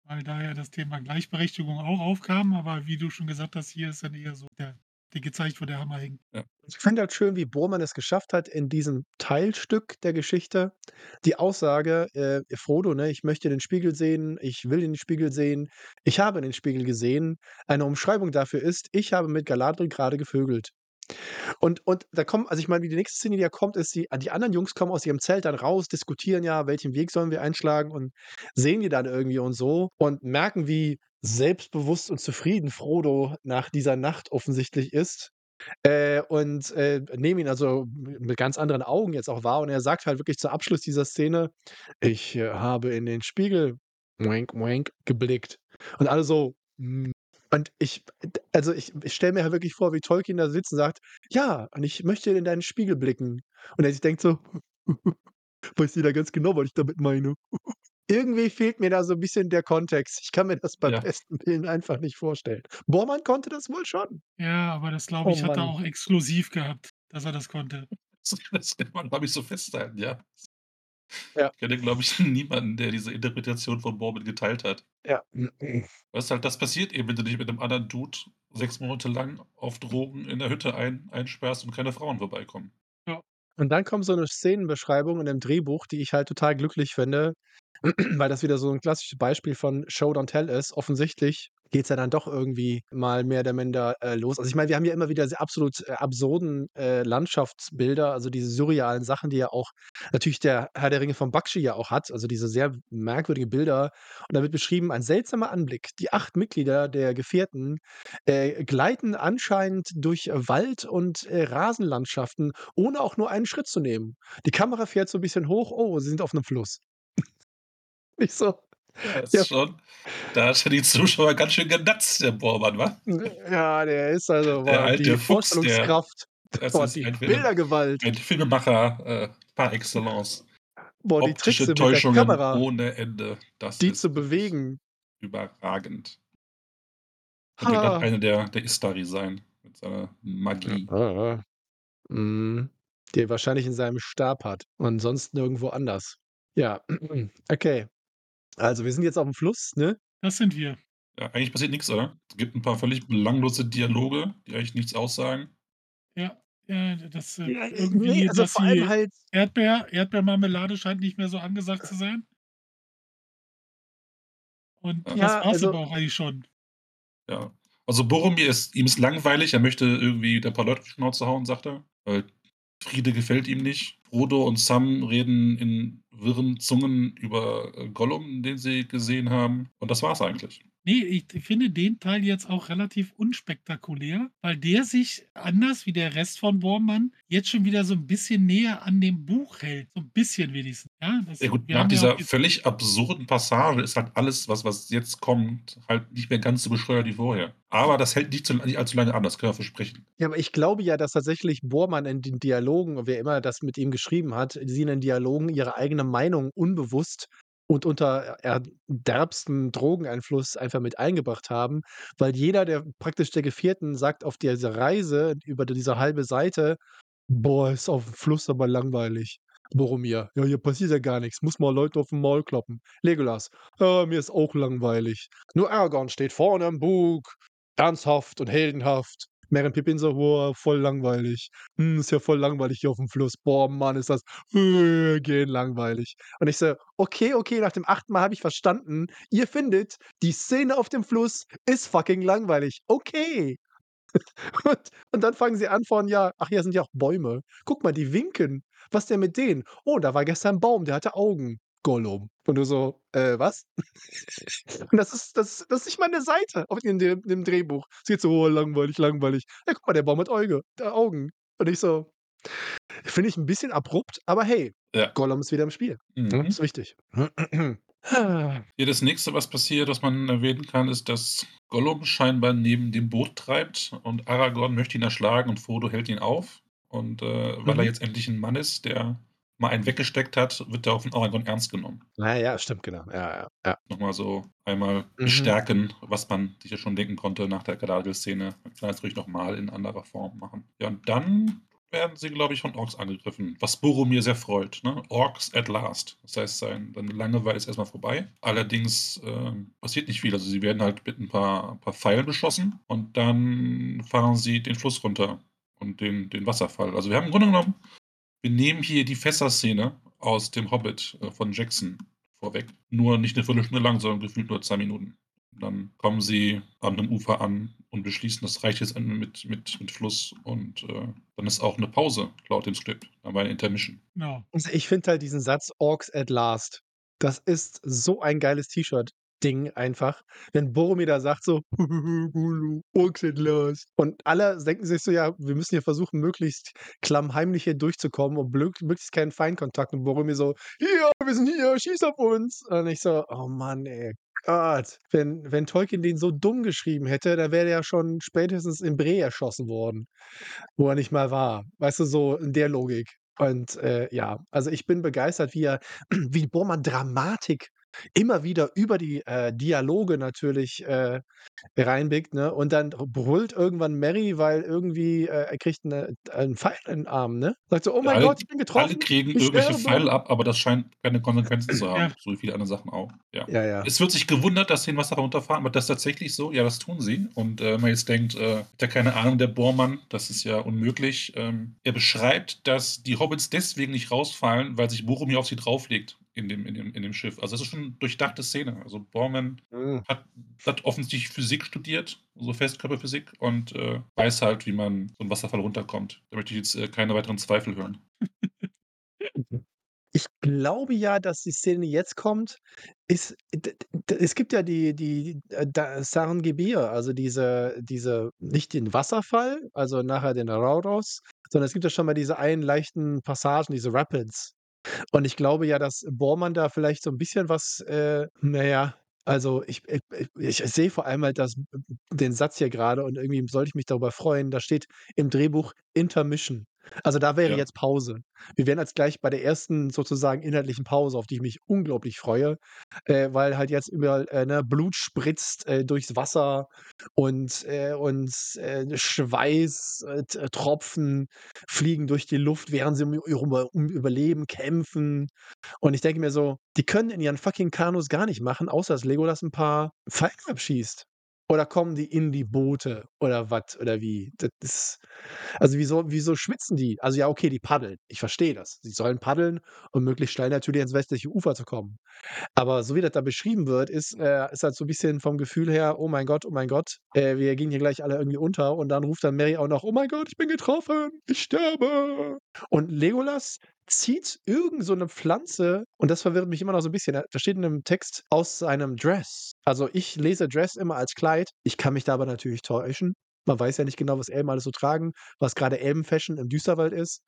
weil da ja das Thema Gleichberechtigung auch aufkam, aber wie du schon gesagt hast, hier ist dann eher so der gezeigt, wo der Hammer hängt. Ja. Ich finde halt schön, wie Bormann es geschafft hat, in diesem Teilstück der Geschichte die Aussage, „Frodo, ne, ich möchte den Spiegel sehen, ich will den Spiegel sehen, ich habe den Spiegel gesehen.“ Eine Umschreibung dafür ist: „Ich habe mit Galadriel grade gevögelt.“ Und da kommen, also, ich meine, die nächste Szene, die da kommt, ist, die anderen Jungs kommen aus ihrem Zelt dann raus, diskutieren ja, welchen Weg sollen wir einschlagen, und sehen die dann irgendwie und so und merken, wie selbstbewusst und zufrieden Frodo nach dieser Nacht offensichtlich ist, nehmen ihn also mit ganz anderen Augen jetzt auch wahr, und er sagt halt wirklich zu Abschluss dieser Szene: „Ich, habe in den Spiegel, Wink, Wink, geblickt.“ Und alle so: „Hm.“ Und ich stelle mir halt wirklich vor, wie Tolkien da sitzt und sagt: „Ja, und ich möchte in deinen Spiegel blicken.“ Und er sich denkt so: „Weiß jeder ganz genau, was ich damit meine.“ Irgendwie fehlt mir da so 'n bisschen der Kontext. Ich kann mir das beim Ja. besten Willen einfach nicht vorstellen. Bormann konnte das wohl schon. Ja, aber das, glaube Oh ich, hat er Mann. auch exklusiv gehabt, dass er das konnte. Das kann man, glaube ich, so festhalten, ja. Ja, Ich kenne, glaube ich, niemanden, der diese Interpretation von Morbid geteilt hat. ja. Weißt halt, das passiert eben, wenn du dich mit 'nem anderen Dude 6 Monate lang auf Drogen in der Hütte einsperrst und keine Frauen vorbeikommen. Ja. Und dann kommt so 'ne Szenenbeschreibung in dem Drehbuch, die ich halt total glücklich finde, weil das wieder so 'n klassisches Beispiel von Show Don't Tell ist. Offensichtlich geht's ja dann doch irgendwie mal mehr oder minder, los. Also, ich meine, wir haben ja immer wieder diese absolut, absurden, Landschaftsbilder, also diese surrealen Sachen, die ja auch natürlich der Herr der Ringe von Bakshi ja auch hat, also diese sehr merkwürdige Bilder. Und da wird beschrieben: „Ein seltsamer Anblick. Die 8 Mitglieder der Gefährten, gleiten anscheinend durch Wald und, Rasenlandschaften, ohne auch nur einen Schritt zu nehmen. Die Kamera fährt so 'n bisschen hoch. Oh, sie sind auf 'nem Fluss.“ Ich so: Ja, „Ja, ist schon, da hat er die Zuschauer ganz schön genatzt, der Bormann, wa? ja, der ist also, Der boah, die alte Fuchs, Vorstellungskraft, das boah, ist die ein Bildergewalt, ein Filmemacher, par excellence. boah, die Optische Trickse mit der Täuschungen Kamera, ohne Ende. Das die zu ist wirklich bewegen. überragend. Könnte glatt Ha. einer der Istari sein mit seiner Magie. Ja, mhm. Die er wahrscheinlich in seinem Stab hat und sonst nirgendwo anders. Ja, okay. Also, wir sind jetzt aufm Fluss, ne? Das sind wir. Ja, eigentlich passiert nix, oder? Es gibt 'n paar völlig belanglose Dialoge, die eigentlich nichts aussagen. Ja, ja, das, Ja, ne, irgendwie, also, dass vor allem sie halt Erdbeermarmelade scheint nicht mehr so angesagt zu sein. Und Ja, das ja, war's also aber auch eigentlich schon. ja. Also, Boromir ist ihm ist langweilig, er möchte irgendwie da paar Leute auf die Schnauze hauen, sagt er, weil Friede gefällt ihm nicht. Frodo und Sam reden in wirren Zungen über, Gollum, den sie gesehen haben, und das war's eigentlich. Ne, ich finde den Teil jetzt auch relativ unspektakulär, weil der sich anders wie der Rest von Bormann jetzt schon wieder so 'n bisschen näher an dem Buch hält, so 'n bisschen wenigstens. Ja, Ja das gut, wir nach haben ja auch dieser jetzt völlig absurden Passage ist halt alles, was jetzt kommt, halt nicht mehr ganz so bescheuert wie vorher. Aber das hält nicht allzu lange an, das können wir versprechen. ja, aber ich glaube ja, dass tatsächlich Bormann in den Dialogen, wer immer das mit ihm geschrieben hat, sie in den Dialogen ihre eigene Meinung unbewusst und unter derbstem Drogeneinfluss einfach mit eingebracht haben, weil jeder der praktisch der Gefährten sagt auf dieser Reise über diese halbe Seite: „Boah, ist auf'm Fluss aber langweilig.“ Boromir: „Ja, hier passiert ja gar nix, muss mal Leute auf'n Maul kloppen.“ Legolas: „Ja, mir ist auch langweilig. Nur Aragorn steht vorne im Bug, ernsthaft und heldenhaft.“ Während Pippin so: „Boah, voll langweilig. Ist ja voll langweilig hier auf'm Fluss. Boah, Mann, ist das gehen langweilig.“ Und ich so: „Okay, okay, nach dem 8. Mal habe ich verstanden. Ihr findet, die Szene auf dem Fluss ist fucking langweilig. Okay.“ Und dann fangen sie an von: „Ja, ach, hier sind ja auch Bäume. Guck mal, die winken. Was denn mit denen? Oh, da war gestern 'n Baum, der hatte Augen. Gollum.“ Und du so: was?“ Und das ist nicht mal 'ne Seite auf in dem Drehbuch. Sie geht so: „Oh, langweilig, langweilig. Ja, guck mal, der Baum hat Augen.“ Und ich so, finde ich 'n bisschen abrupt, aber hey, Ja. Gollum ist wieder im Spiel, ne? Mhm. Ist wichtig. Ja, das Nächste, was passiert, was man erwähnen kann, ist, dass Gollum scheinbar neben dem Boot treibt und Aragorn möchte ihn erschlagen und Frodo hält ihn auf. Und, weil er Mhm. jetzt endlich 'n Mann ist, der mal einen weggesteckt hat, wird er auch von Aragorn ernst genommen. Ja, ja, stimmt, genau. Ja, ja, ja. Noch mal so einmal Mhm. bestärken, was man sich ja schon denken konnte nach der Galadriel-Szene. Man kann es ruhig noch mal in anderer Form machen. Ja, und dann werden sie, glaube ich, von Orks angegriffen, was Boromir sehr freut, ne? Orks at last. Das heißt, seine Langeweile ist erstmal vorbei. Allerdings, passiert nicht viel. Also, sie werden halt mit ein paar Pfeilen beschossen und dann fahren sie den Fluss runter und den Wasserfall. Also, wir haben im Grunde genommen wir nehmen hier die Fässerszene aus dem Hobbit, von Jackson vorweg. Nur nicht 'ne Viertelstunde lang, sondern gefühlt nur 2 Minuten. Dann kommen sie an 'nem Ufer an und beschließen, das reicht jetzt mit Fluss und, dann ist auch 'ne Pause laut dem Skript. Dann war 'ne Intermission. Genau. Also, ich finde halt diesen Satz „Orcs at last“, das ist so ein geiles T-Shirt-Ding einfach. Wenn Boromir da sagt so: „Orcs at last“ und alle denken sich so: „Ja, wir müssen hier versuchen, möglichst klammheimlich hier durchzukommen und möglichst keinen Feindkontakt“ und Boromir so: „Ja, wir sind hier, schieß auf uns!“ Und ich so: „Oh Mann, ey, Gott.“ Wenn Tolkien den so dumm geschrieben hätte, dann wäre der ja schon spätestens in Bree erschossen worden. Wo er nicht mal war. Weißt du, so in der Logik. Und, ja, also ich bin begeistert, wie er wie Bormann Dramatik immer wieder über die, Dialoge natürlich, reinblickt, ne? Und dann brüllt irgendwann Merry, weil irgendwie, er kriegt 'n Pfeil in den Arm, ne? Sagt so: „Oh Ja, mein Gott, ich bin alle getroffen, kriegen ich irgendwelche sterbe.“ Pfeile ab, aber das scheint keine Konsequenzen zu Ja, haben, so wie viele andere Sachen auch, ja. Ja, ja. Es wird sich gewundert, dass sie 'n Wasser runterfahren, aber das ist tatsächlich so, ja, das tun sie. Und, man jetzt denkt, hat ja keine Ahnung, der Bohrmann, das ist ja unmöglich. Er beschreibt, dass die Hobbits deswegen nicht rausfallen, weil sich Boromir auf sie drauflegt in dem Schiff. Also, das ist schon 'ne durchdachte Szene. Also, Borman Mhm. hat offensichtlich Physik studiert, so Festkörperphysik und, weiß halt, wie man so 'n Wasserfall runterkommt. Da möchte ich jetzt, keine weiteren Zweifel hören. Mhm. Ich glaube ja, dass die Szene jetzt kommt, ist d d es gibt ja da Saran-Gebir, also diese nicht den Wasserfall, also nachher den Rauros, sondern es gibt ja schon mal diese einen leichten Passagen, diese Rapids. Und ich glaube ja, dass Bormann da vielleicht so 'n bisschen was, na ja, also ich sehe vor allem halt den Satz hier grade und irgendwie sollte ich mich darüber freuen, da steht im Drehbuch Intermission. Also, da wäre Ja. jetzt Pause. Wir wären jetzt gleich bei der ersten sozusagen inhaltlichen Pause, auf die ich mich unglaublich freue, weil halt jetzt überall, ne, Blut spritzt, durchs Wasser und Schweiß, Tropfen fliegen durch die Luft, während sie um Überleben kämpfen. Und ich denke mir so, die können in ihren fucking Kanus gar nicht machen, außer dass Legolas 'n paar Pfeile abschießt. Oder kommen die in die Boote oder was oder wie? Das ist also, wieso schwitzen die? Also, ja, okay, die paddeln. Ich verstehe das. Sie sollen paddeln, um möglichst schnell natürlich ans westliche Ufer zu kommen. Aber so wie das da beschrieben wird, ist halt so 'n bisschen vom Gefühl her: oh mein Gott, wir gehen hier gleich alle irgendwie unter.“ Und dann ruft dann Merry auch noch: „Oh mein Gott, ich bin getroffen, ich sterbe.“ Und Legolas zieht irgend so 'ne Pflanze und das verwirrt mich immer noch so 'n bisschen. Da steht in 'nem Text aus seinem Dress. Also, ich lese Dress immer als Kleid. Ich kann mich da aber natürlich täuschen. Man weiß ja nicht genau, was Elben alles so tragen, was grade Elbenfashion im Düsterwald ist.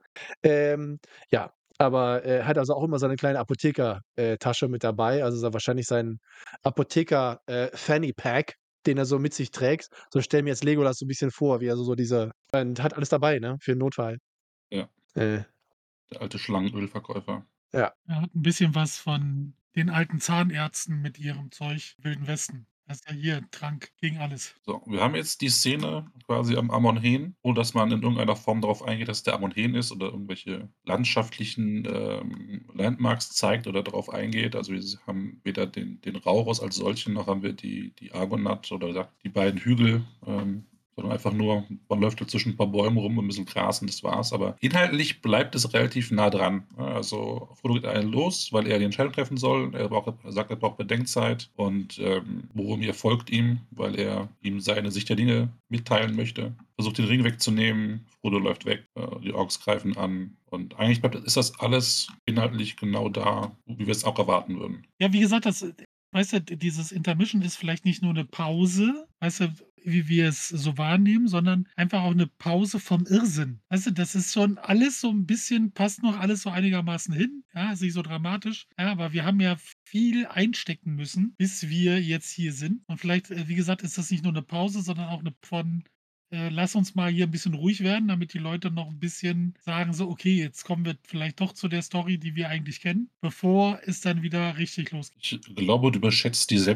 Ja, aber er hat also auch immer seine kleine Apotheker Tasche mit dabei, also wahrscheinlich sein Apotheker, Fanny Pack, den er so mit sich trägt. So stelle mir jetzt Legolas so 'n bisschen vor, wie er so diese und hat alles dabei, ne, für 'n Notfall. Ja, Äh, der alte Schlangenölverkäufer. ja. er hat ein bisschen was von den alten Zahnärzten mit ihrem Zeug, Wilden Westen. Das ist ja hier Trank gegen alles. So, wir haben jetzt die Szene quasi am Amon-Hen, ohne dass man in irgendeiner Form darauf eingeht, dass es der Amon-Hen ist oder irgendwelche landschaftlichen, Landmarks zeigt oder darauf eingeht. Also, wir haben weder den Rauros als solchen, noch haben wir die Argonath oder die beiden Hügel, sondern einfach nur man läuft da zwischen 'n paar Bäumen rum und 'n bisschen Gras und das war's. Aber inhaltlich bleibt es relativ nah dran, ne? Also, Frodo geht einen los, weil er die Entscheidung treffen soll. Er sagt, er braucht Bedenkzeit und, Boromir folgt ihm, weil er ihm seine Sicht der Dinge mitteilen möchte. Versucht den Ring wegzunehmen, Frodo läuft weg, die Orks greifen an und eigentlich ist das alles inhaltlich genau da, wie wir es auch erwarten würden. Ja, wie gesagt, weißt du, dieses Intermission ist vielleicht nicht nur eine Pause, weißt du, wie wir es so wahrnehmen, sondern einfach auch eine Pause vom Irrsinn. Weißt du, das ist schon alles so ein bisschen passt noch alles so einigermaßen hin, ja, ist nicht so dramatisch, ja, aber wir haben ja viel einstecken müssen, bis wir jetzt hier sind. Und vielleicht, wie gesagt, ist das nicht nur eine Pause, sondern auch eine von lass uns mal hier ein bisschen ruhig werden, damit die Leute noch ein bisschen sagen so: „Okay, jetzt kommen wir vielleicht doch zu der Story, die wir eigentlich kennen“, bevor es dann wieder richtig losgeht. Ich glaube, du überschätzt die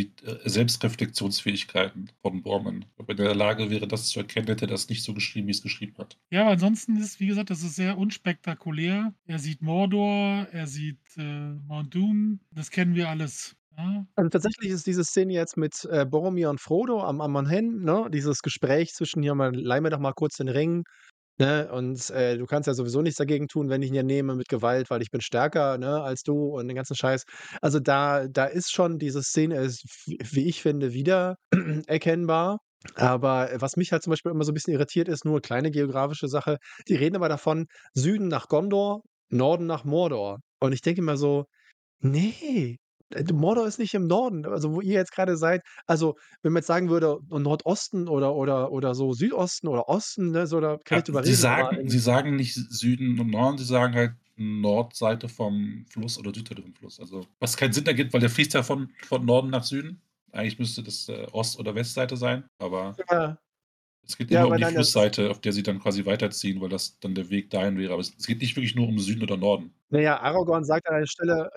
Selbstreflexionsfähigkeiten von Borman. Wenn er in der Lage wäre, das zu erkennen, hätte er das nicht so geschrieben, wie es geschrieben hat. Ja, aber ansonsten ist, wie gesagt, das ist sehr unspektakulär. Er sieht Mordor, er sieht, Mount Doom, das kennen wir alles, ja? Also, tatsächlich ist diese Szene jetzt mit, Boromir und Frodo am Hen, ne? Dieses Gespräch zwischen: „Hier mal, leih mir doch mal kurz den Ring, ne? Und, du kannst ja sowieso nichts dagegen tun, wenn ich ihn dir nehme mit Gewalt, weil ich bin stärker, ne, als du“ und den ganzen Scheiß. Also, da ist schon diese Szene ist, wie ich finde, wieder erkennbar. Aber, was mich halt zum Beispiel immer so 'n bisschen irritiert, ist nur kleine geografische Sache. Die reden immer davon, Süden nach Gondor, Norden nach Mordor. Und ich denke immer so: „Ne, Mordor ist nicht im Norden, also, wo ihr jetzt grade seid. Also, wenn man jetzt sagen würde, Nordosten oder so Südosten oder Osten, ne, so, da kann ich Ja, drüber reden, aber in sie sagen nicht Süden und Norden, sie sagen halt Nordseite vom Fluss oder Südseite vom Fluss. Also, was keinen Sinn ergibt, weil der fließt ja von Norden nach Süden. Eigentlich müsste das, Ost oder Westseite sein, aber ja, es geht ja, immer um aber die nein, das ist Flussseite, auf der sie dann quasi weiterziehen, weil das dann der Weg dahin wäre. Aber es geht nicht wirklich nur um Süden oder Norden. na ja, Aragorn sagt an einer Stelle,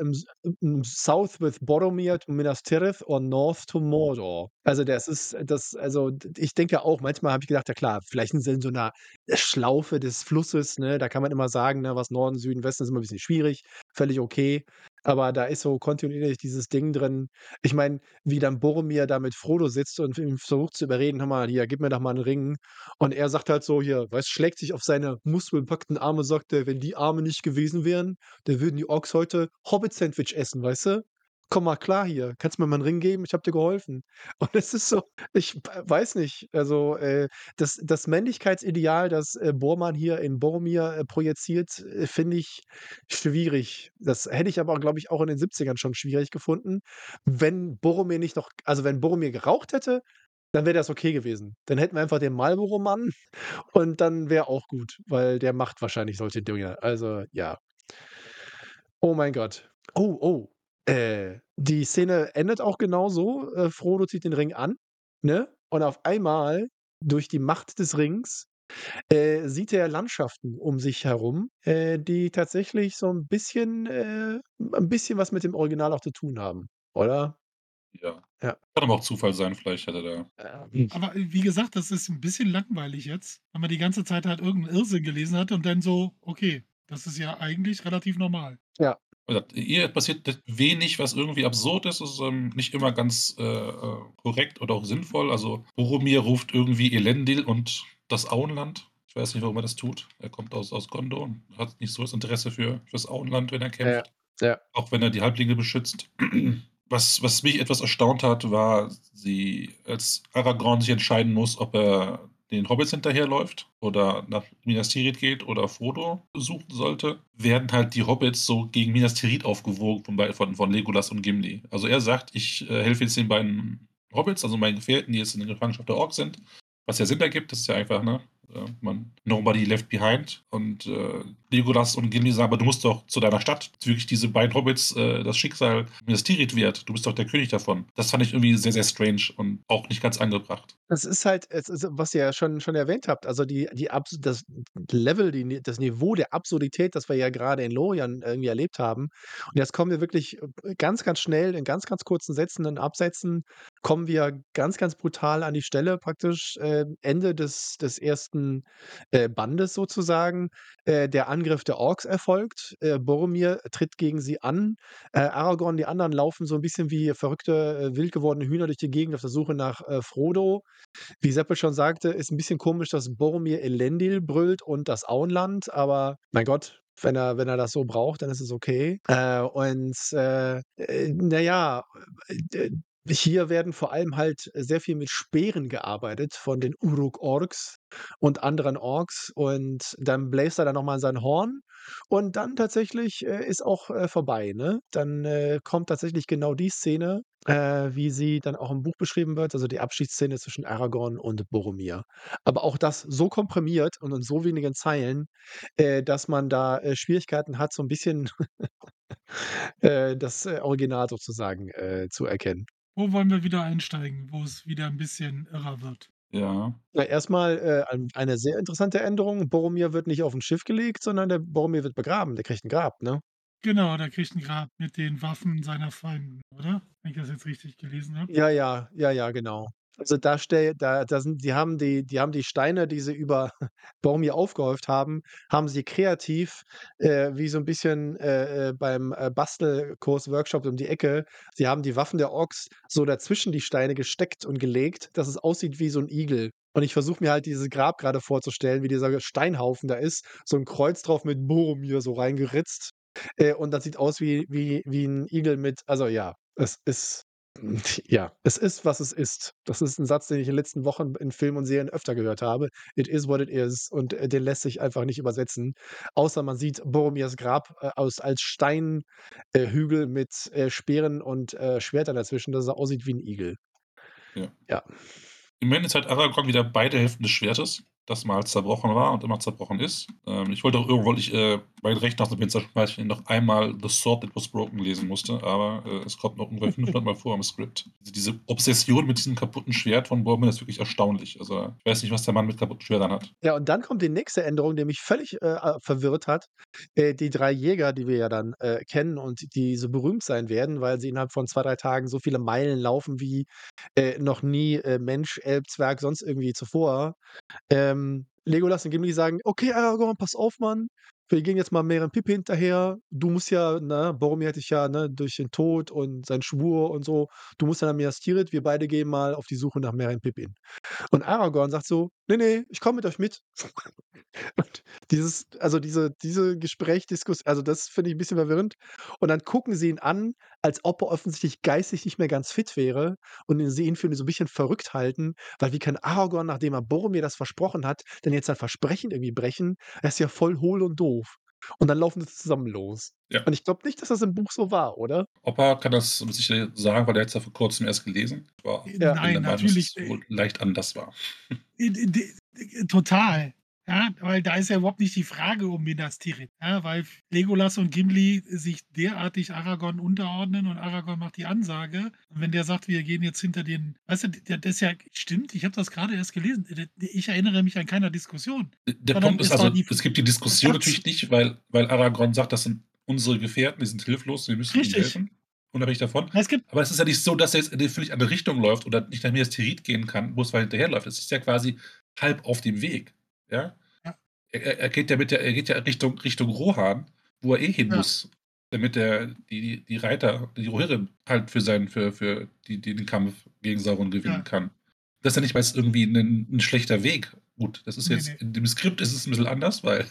„South with Boromir to Minas Tirith or north to Mordor.“ Also, das ist das also, ich denke auch, manchmal habe ich gedacht: „Ja klar, vielleicht sind sie in so 'ner Schlaufe des Flusses, ne? Da kann man immer sagen, ne, was Norden, Süden, Westen ist immer 'n bisschen schwierig, völlig okay.“ Aber da ist so kontinuierlich dieses Ding drin. Ich meine, wie dann Boromir da mit Frodo sitzt und ihn versucht zu überreden: „Hör mal, hier, gib mir doch mal 'n Ring.“ Und er sagt halt so hier, weißt, schlägt sich auf seine muskelbepackten Arme, sagt er: „Wenn die Arme nicht gewesen wären, dann würden die Orks heute Hobbit-Sandwich essen, weißt du? Komm mal klar hier. Kannst mir mal 'n Ring geben? Ich habe dir geholfen.“ Und es ist so, ich weiß nicht, also, das Männlichkeitsideal, das, Bormann hier in Boromir, projiziert, finde ich schwierig. Das hätte ich aber, glaube ich, auch in den 70ern schon schwierig gefunden. Wenn Boromir nicht noch also, wenn Boromir geraucht hätte, dann wäre das okay gewesen. Dann hätten wir einfach den Marlboro-Mann und dann wäre auch gut, weil der macht wahrscheinlich solche Dinge. Also, ja. Oh mein Gott. Oh, oh. Die Szene endet auch genauso. Frodo zieht den Ring an, ne? Und auf einmal, durch die Macht des Rings, sieht er Landschaften um sich herum, die tatsächlich so 'n bisschen was mit dem Original auch zu tun haben, oder? Ja. Ja. Kann aber auch Zufall sein, vielleicht hat er da Aber, wie gesagt, das ist 'n bisschen langweilig jetzt, wenn man die ganze Zeit halt irgend 'n Irrsinn gelesen hat und dann so: „Okay, das ist ja eigentlich relativ normal.“ Ja. wie gesagt, ihr passiert wenig, was irgendwie absurd ist. Es ist, nicht immer ganz, korrekt oder auch sinnvoll. Also, Boromir ruft irgendwie Elendil und das Auenland. Ich weiß nicht, warum er das tut. Er kommt aus Gondor und hat nicht so das Interesse fürs Auenland, wenn er Ja, kämpft, ja. auch wenn er die Halblinge beschützt. Was mich etwas erstaunt hat, war als Aragorn sich entscheiden muss, ob er den Hobbits hinterherläuft oder nach Minas Tirith geht oder Frodo suchen sollte, werden halt die Hobbits so gegen Minas Tirith aufgewogen von Legolas und Gimli. Also, er sagt: „Ich, helfe jetzt den beiden Hobbits, also meinen Gefährten, die jetzt in der Gefangenschaft der Orks sind“, was ja Sinn ergibt. Das ist ja einfach, ne, nobody left behind und, Legolas und Gimli sagen: „Aber du musst doch zu deiner Stadt. Wirklich diese beiden Hobbits, das Schicksal Minas Tirith wert. Du bist doch der König davon.“ Das fand ich irgendwie sehr, sehr strange und auch nicht ganz angebracht. Es ist halt es ist, was ihr ja schon erwähnt habt, also die Abs das Level, das Niveau der Absurdität, das wir ja grade in Lorien irgendwie erlebt haben. Und jetzt kommen wir wirklich, ganz, ganz schnell in ganz, ganz kurzen Sätzen und Absätzen kommen wir ganz, ganz brutal an die Stelle praktisch, Ende des 1. Bandes sozusagen. Der Angriff der Orks erfolgt. Boromir tritt gegen sie an. Aragorn, die anderen laufen so 'n bisschen wie verrückte, wild gewordene Hühner durch die Gegend auf der Suche nach, Frodo. Wie Seppel schon sagte, ist 'n bisschen komisch, dass Boromir Elendil brüllt und das Auenland, aber mein Gott, wenn er das so braucht, dann ist es okay. Na ja, d hier werden vor allem halt sehr viel mit Speeren gearbeitet von den Uruk-Orks und anderen Orks und dann bläst er da noch mal in sein Horn und dann tatsächlich, ist auch, vorbei, ne? Dann, kommt tatsächlich genau die Szene, wie sie dann auch im Buch beschrieben wird, also die Abschiedsszene zwischen Aragorn und Boromir. Aber auch das so komprimiert und in so wenigen Zeilen, dass man da, Schwierigkeiten hat, so 'n bisschen, das, Original sozusagen, zu erkennen. Wo wollen wir wieder einsteigen, wo es wieder 'n bisschen irrer wird? Ja. Na, erstmal eine sehr interessante Änderung. Boromir wird nicht auf 'n Schiff gelegt, sondern der Boromir wird begraben. Der kriegt 'n Grab, ne? Genau, der kriegt 'n Grab mit den Waffen seiner Feinde, oder? Wenn ich das jetzt richtig gelesen habe. Ja, ja, ja, ja, genau. Also, da sind die Steine, die sie über Boromir aufgehäuft haben sie kreativ, wie so 'n bisschen, beim, Bastelkurs Workshop um die Ecke, sie haben die Waffen der Orks so dazwischen die Steine gesteckt und gelegt, dass es aussieht wie so 'n Igel. Und ich versuche mir halt dieses Grab grade vorzustellen, wie dieser Steinhaufen da ist, so 'n Kreuz drauf mit Boromir so reingeritzt, und das sieht aus wie 'n Igel mit also, ja, es ist ja, es ist, was es ist. Das ist 'n Satz, den ich in den letzten Wochen in Filmen und Serien öfter gehört habe. It is what it is und, den lässt sich einfach nicht übersetzen, außer man sieht Boromirs Grab, als Stein Hügel mit, Speeren und, Schwertern dazwischen, dass er aussieht wie 'n Igel. Ja. Ja. Immerhin ist halt Aragorn wieder beide Hälften des Schwertes, das mal zerbrochen war und immer noch zerbrochen ist. Ich wollte auch irgendwo wollte ich, mein Rechner aus dem Fenster schmeißen und noch einmal „The Sword That Was Broken" lesen musste, aber, es kommt noch ungefähr 500 Mal vor im Skript. Diese Obsession mit diesem kaputten Schwert von Boromir ist wirklich erstaunlich. Also, ich weiß nicht, was der Mann mit kaputten Schwertern hat. Ja, und dann kommt die nächste Änderung, die mich völlig, verwirrt hat. Die 3 Jäger, die wir ja dann, kennen und die so berühmt sein werden, weil sie innerhalb von 2 3 Tagen so viele Meilen laufen wie, noch nie, Mensch, Elb, Zwerg, sonst irgendwie zuvor. Legolas und Gimli sagen: „Okay, Aragorn, pass auf, Mann. Wir gehen jetzt mal Merry und Pippin hinterher. Du musst ja, ne, Boromir hat dich ja, ne, durch den Tod und seinen Schwur und so, du musst ja nach Minas Tirith. Wir beide gehen mal auf die Suche nach Merry und Pippin." Und Aragorn sagt so: „Ne, ne, ich komme mit euch mit." Und diese also, das finde ich 'n bisschen verwirrend. Und dann gucken sie ihn an, als ob er offensichtlich geistig nicht mehr ganz fit wäre und sie ihn für so 'n bisschen verrückt halten, weil wie kann Aragorn, nachdem er Boromir das versprochen hat, denn jetzt sein Versprechen irgendwie brechen? Er ist ja voll hohl und doof. Und dann laufen sie zusammen los. Ja. Und ich glaube nicht, dass das im Buch so war, oder? Opa kann das mit Sicherheit sagen, weil der hat's ja vor Kurzem erst gelesen. Ja. Bin Nein, der Meinung, dass natürlich, es wohl leicht anders war. total. Ja, weil da ist ja überhaupt nicht die Frage um Minas Tirith, ja, weil Legolas und Gimli sich derartig Aragorn unterordnen und Aragorn macht die Ansage. Und wenn der sagt: „Wir gehen jetzt hinter den" weißt du, das ist ja stimmt, ich habe das gerade erst gelesen. Ich erinnere mich an keiner Diskussion, Der sondern Punkt ist es war also, die es gibt die Diskussion Platz. natürlich nicht, weil Aragorn sagt: „Das sind unsere Gefährten, die sind hilflos, wir müssen ihnen Richtig. helfen, unabhängig davon." Es gibt Aber es ist ja nicht so, dass er jetzt in 'ne völlig andere Richtung läuft oder nicht nach Minas Tirith gehen kann, bloß weil er hinterherläuft. Es ist ja quasi halb auf dem Weg, ja? ja, Er geht ja Richtung Rohan, wo er eh hin ja, muss, damit er die Reiter, die Rohirrim halt für den Kampf gegen Sauron gewinnen ja. kann. Das ist ja nicht mal jetzt irgendwie 'nen schlechter Weg. Gut, das ist Ne, jetzt ne. in dem Skript ist es 'n bisschen anders, weil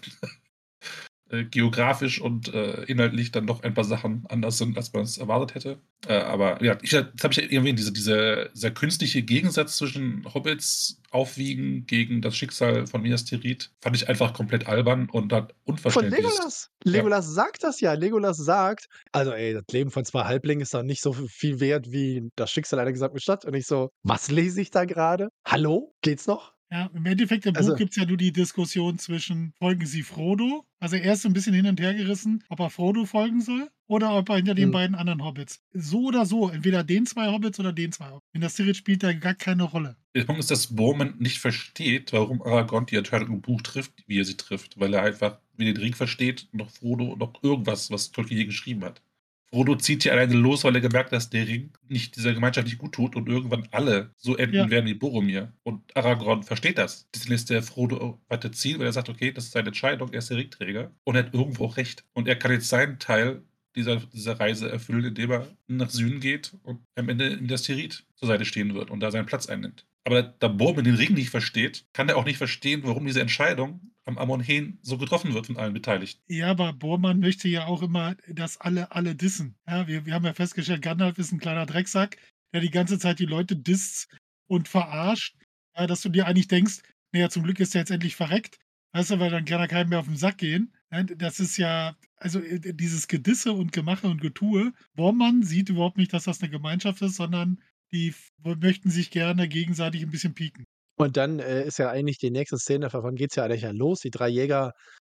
geografisch und, inhaltlich dann doch ein paar Sachen anders sind, als man es erwartet hätte. Aber ja, das habe ich ja erwähnt, dieser künstliche Gegensatz zwischen Hobbits aufwiegen gegen das Schicksal von Minas Tirith fand ich einfach komplett albern und hat Von unverständlich ist. Legolas. Ja. Legolas sagt das ja. Legolas sagt: „Also, ey, das Leben von 2 Halblingen ist doch nicht so viel wert wie das Schicksal einer gesamten Stadt." Und ich so: „Was lese ich da grade? Hallo? Geht's noch?" Ja, im Endeffekt im Buch Also, gibt's ja nur die Diskussion zwischen, folgen sie Frodo? Also, er ist so 'n bisschen hin und her gerissen, ob er Frodo folgen soll oder ob er hinter den hm, beiden anderen Hobbits. So oder so, entweder den 2 Hobbits oder den 2 Hobbits. Minas Tirith spielt da gar keine Rolle. Der Punkt ist, dass Bowman nicht versteht, warum Aragorn die Entscheidung im Buch trifft, wie er sie trifft, weil er einfach weder den Ring versteht, noch Frodo, noch irgendwas, was Tolkien je geschrieben hat. Frodo zieht hier alleine los, weil er gemerkt hat, dass der Ring nicht dieser Gemeinschaft nicht gut tut und irgendwann alle so enden Ja, werden wie Boromir. Und Aragorn versteht das. Deswegen lässt der Frodo weiterziehen, weil er sagt, okay, das ist seine Entscheidung, er ist der Ringträger und er hat irgendwo auch recht. Und er kann jetzt seinen Teil dieser Reise erfüllen, indem er nach Süden geht und am Ende in der Tirith zur Seite stehen wird und da seinen Platz einnimmt. Aber da Bowman den Ring nicht versteht, kann er auch nicht verstehen, warum diese Entscheidung am Amon-Hen so getroffen wird von allen Beteiligten. ja, aber Bormann möchte ja auch immer, dass alle dissen. Ja, wir haben ja festgestellt, Gandalf ist 'n kleiner Drecksack, der die ganze Zeit die Leute disst und verarscht, ja, dass du dir eigentlich denkst: „Na ja, zum Glück ist der jetzt endlich verreckt." Weißt du, weil dann kann er keinem mehr auf 'n Sack gehen. Ne, das ist ja also, dieses Gedisse und Gemache und Getue. Bormann sieht überhaupt nicht, dass das 'ne Gemeinschaft ist, sondern die möchten sich gerne gegenseitig 'n bisschen pieken. und dann, ist ja eigentlich die nächste Szene, davon geht's ja eigentlich los. Die 3 Jäger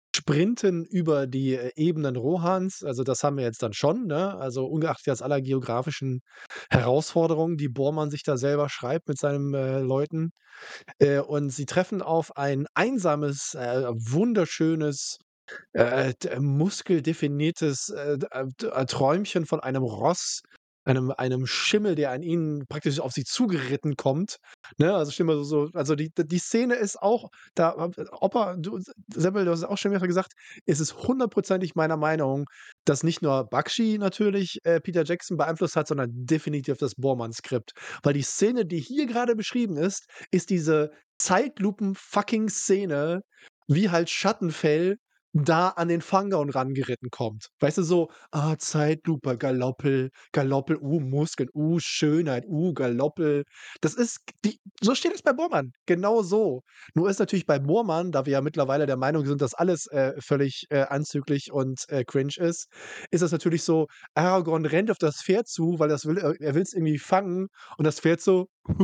sprinten über die, Ebenen Rohans. Also, das haben wir jetzt dann schon, ne? Also, ungeachtet jetzt aller geografischen Herausforderungen, die Bormann sich da selber schreibt mit seinen, Leuten. Und sie treffen auf ein einsames, wunderschönes, d muskeldefiniertes, Träumchen von einem Ross, einem Schimmel, der an ihnen praktisch auf sie zugeritten kommt, ne? Also, stell dir mal also, die Szene ist auch da Opa, du Semmel, du hast es auch schon mehrfach gesagt, es ist hundertprozentig meiner Meinung, dass nicht nur Bakshi natürlich, Peter Jackson beeinflusst hat, sondern definitiv das Bormann-Skript. Weil die Szene, die hier grade beschrieben ist diese Zeitlupen-Fucking-Szene, wie halt Schattenfell da an den Fangorn rangeritten kommt. Weißt du, so: „Ah, Zeitlupe, Galoppel, Galoppel, Muskeln, Schönheit, Galoppel.“ Das ist die so steht es bei Bormann, genau so. Nur ist natürlich bei Bormann, da wir ja mittlerweile der Meinung sind, dass alles, völlig, anzüglich und, cringe ist das natürlich so, Aragorn rennt auf das Pferd zu, weil er will's irgendwie fangen und das Pferd so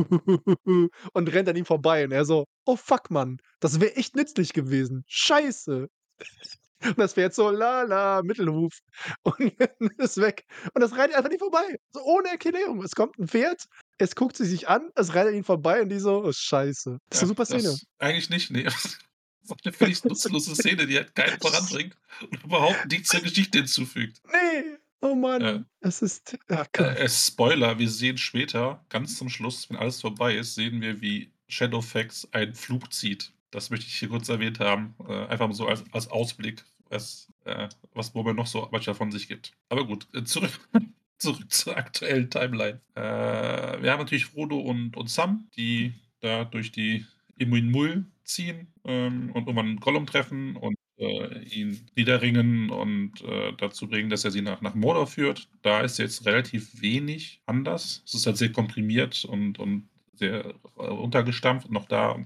und rennt an ihm vorbei und er so: „Oh fuck, Mann, das wäre echt nützlich gewesen. Scheiße.“ Und das Pferd so: „La Mittelhuf“ und ist weg. Und das reitet einfach nicht vorbei, so ohne Erklärung. Es kommt 'n Pferd, es guckt sie sich an, es reitet an ihnen vorbei und die so: „Oh, scheiße.“ Das ist 'ne Ja, super Szene. das eigentlich nicht, ne. Das ist auch 'ne völlig nutzlose Szene, die halt keinen voranbringt und überhaupt nichts zur Geschichte hinzufügt. Ne, oh Äh, Mann, es ist ach Gott. Spoiler, wir sehen später, ganz zum Schluss, wenn alles vorbei ist, sehen wir, wie Shadowfax einen Fluch zieht. Das möchte ich hier kurz erwähnt haben, einfach mal so als Ausblick, was Murmel noch so manchmal von sich gibt. Aber gut, zurück zur aktuellen Timeline. Wir haben natürlich Frodo und Sam, die da durch die Immin Mull ziehen, und irgendwann Gollum treffen und, ihn niederringen und, dazu bringen, dass er sie nach Mordor führt. Da ist jetzt relativ wenig anders. Es ist halt sehr komprimiert und sehr, runtergestampft und auch da